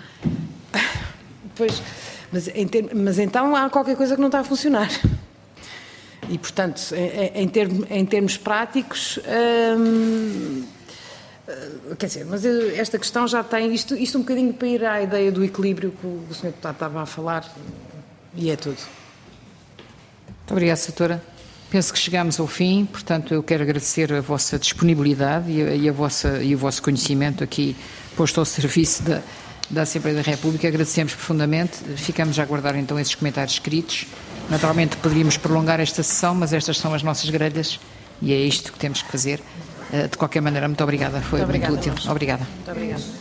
Pois, mas então há qualquer coisa que não está a funcionar. E, portanto, em termos práticos, quer dizer, mas esta questão já tem, isto um bocadinho para ir à ideia do equilíbrio que o Sr. Deputado estava a falar, e é tudo. Muito obrigada, doutora. Penso que chegamos ao fim, portanto, eu quero agradecer a vossa disponibilidade e o vosso conhecimento aqui posto ao serviço da Assembleia da República. Agradecemos profundamente. Ficamos a aguardar então esses comentários escritos. Naturalmente poderíamos prolongar esta sessão, mas estas são as nossas grelhas e é isto que temos que fazer. De qualquer maneira, muito obrigada. Foi muito útil. Obrigada. Muito obrigada.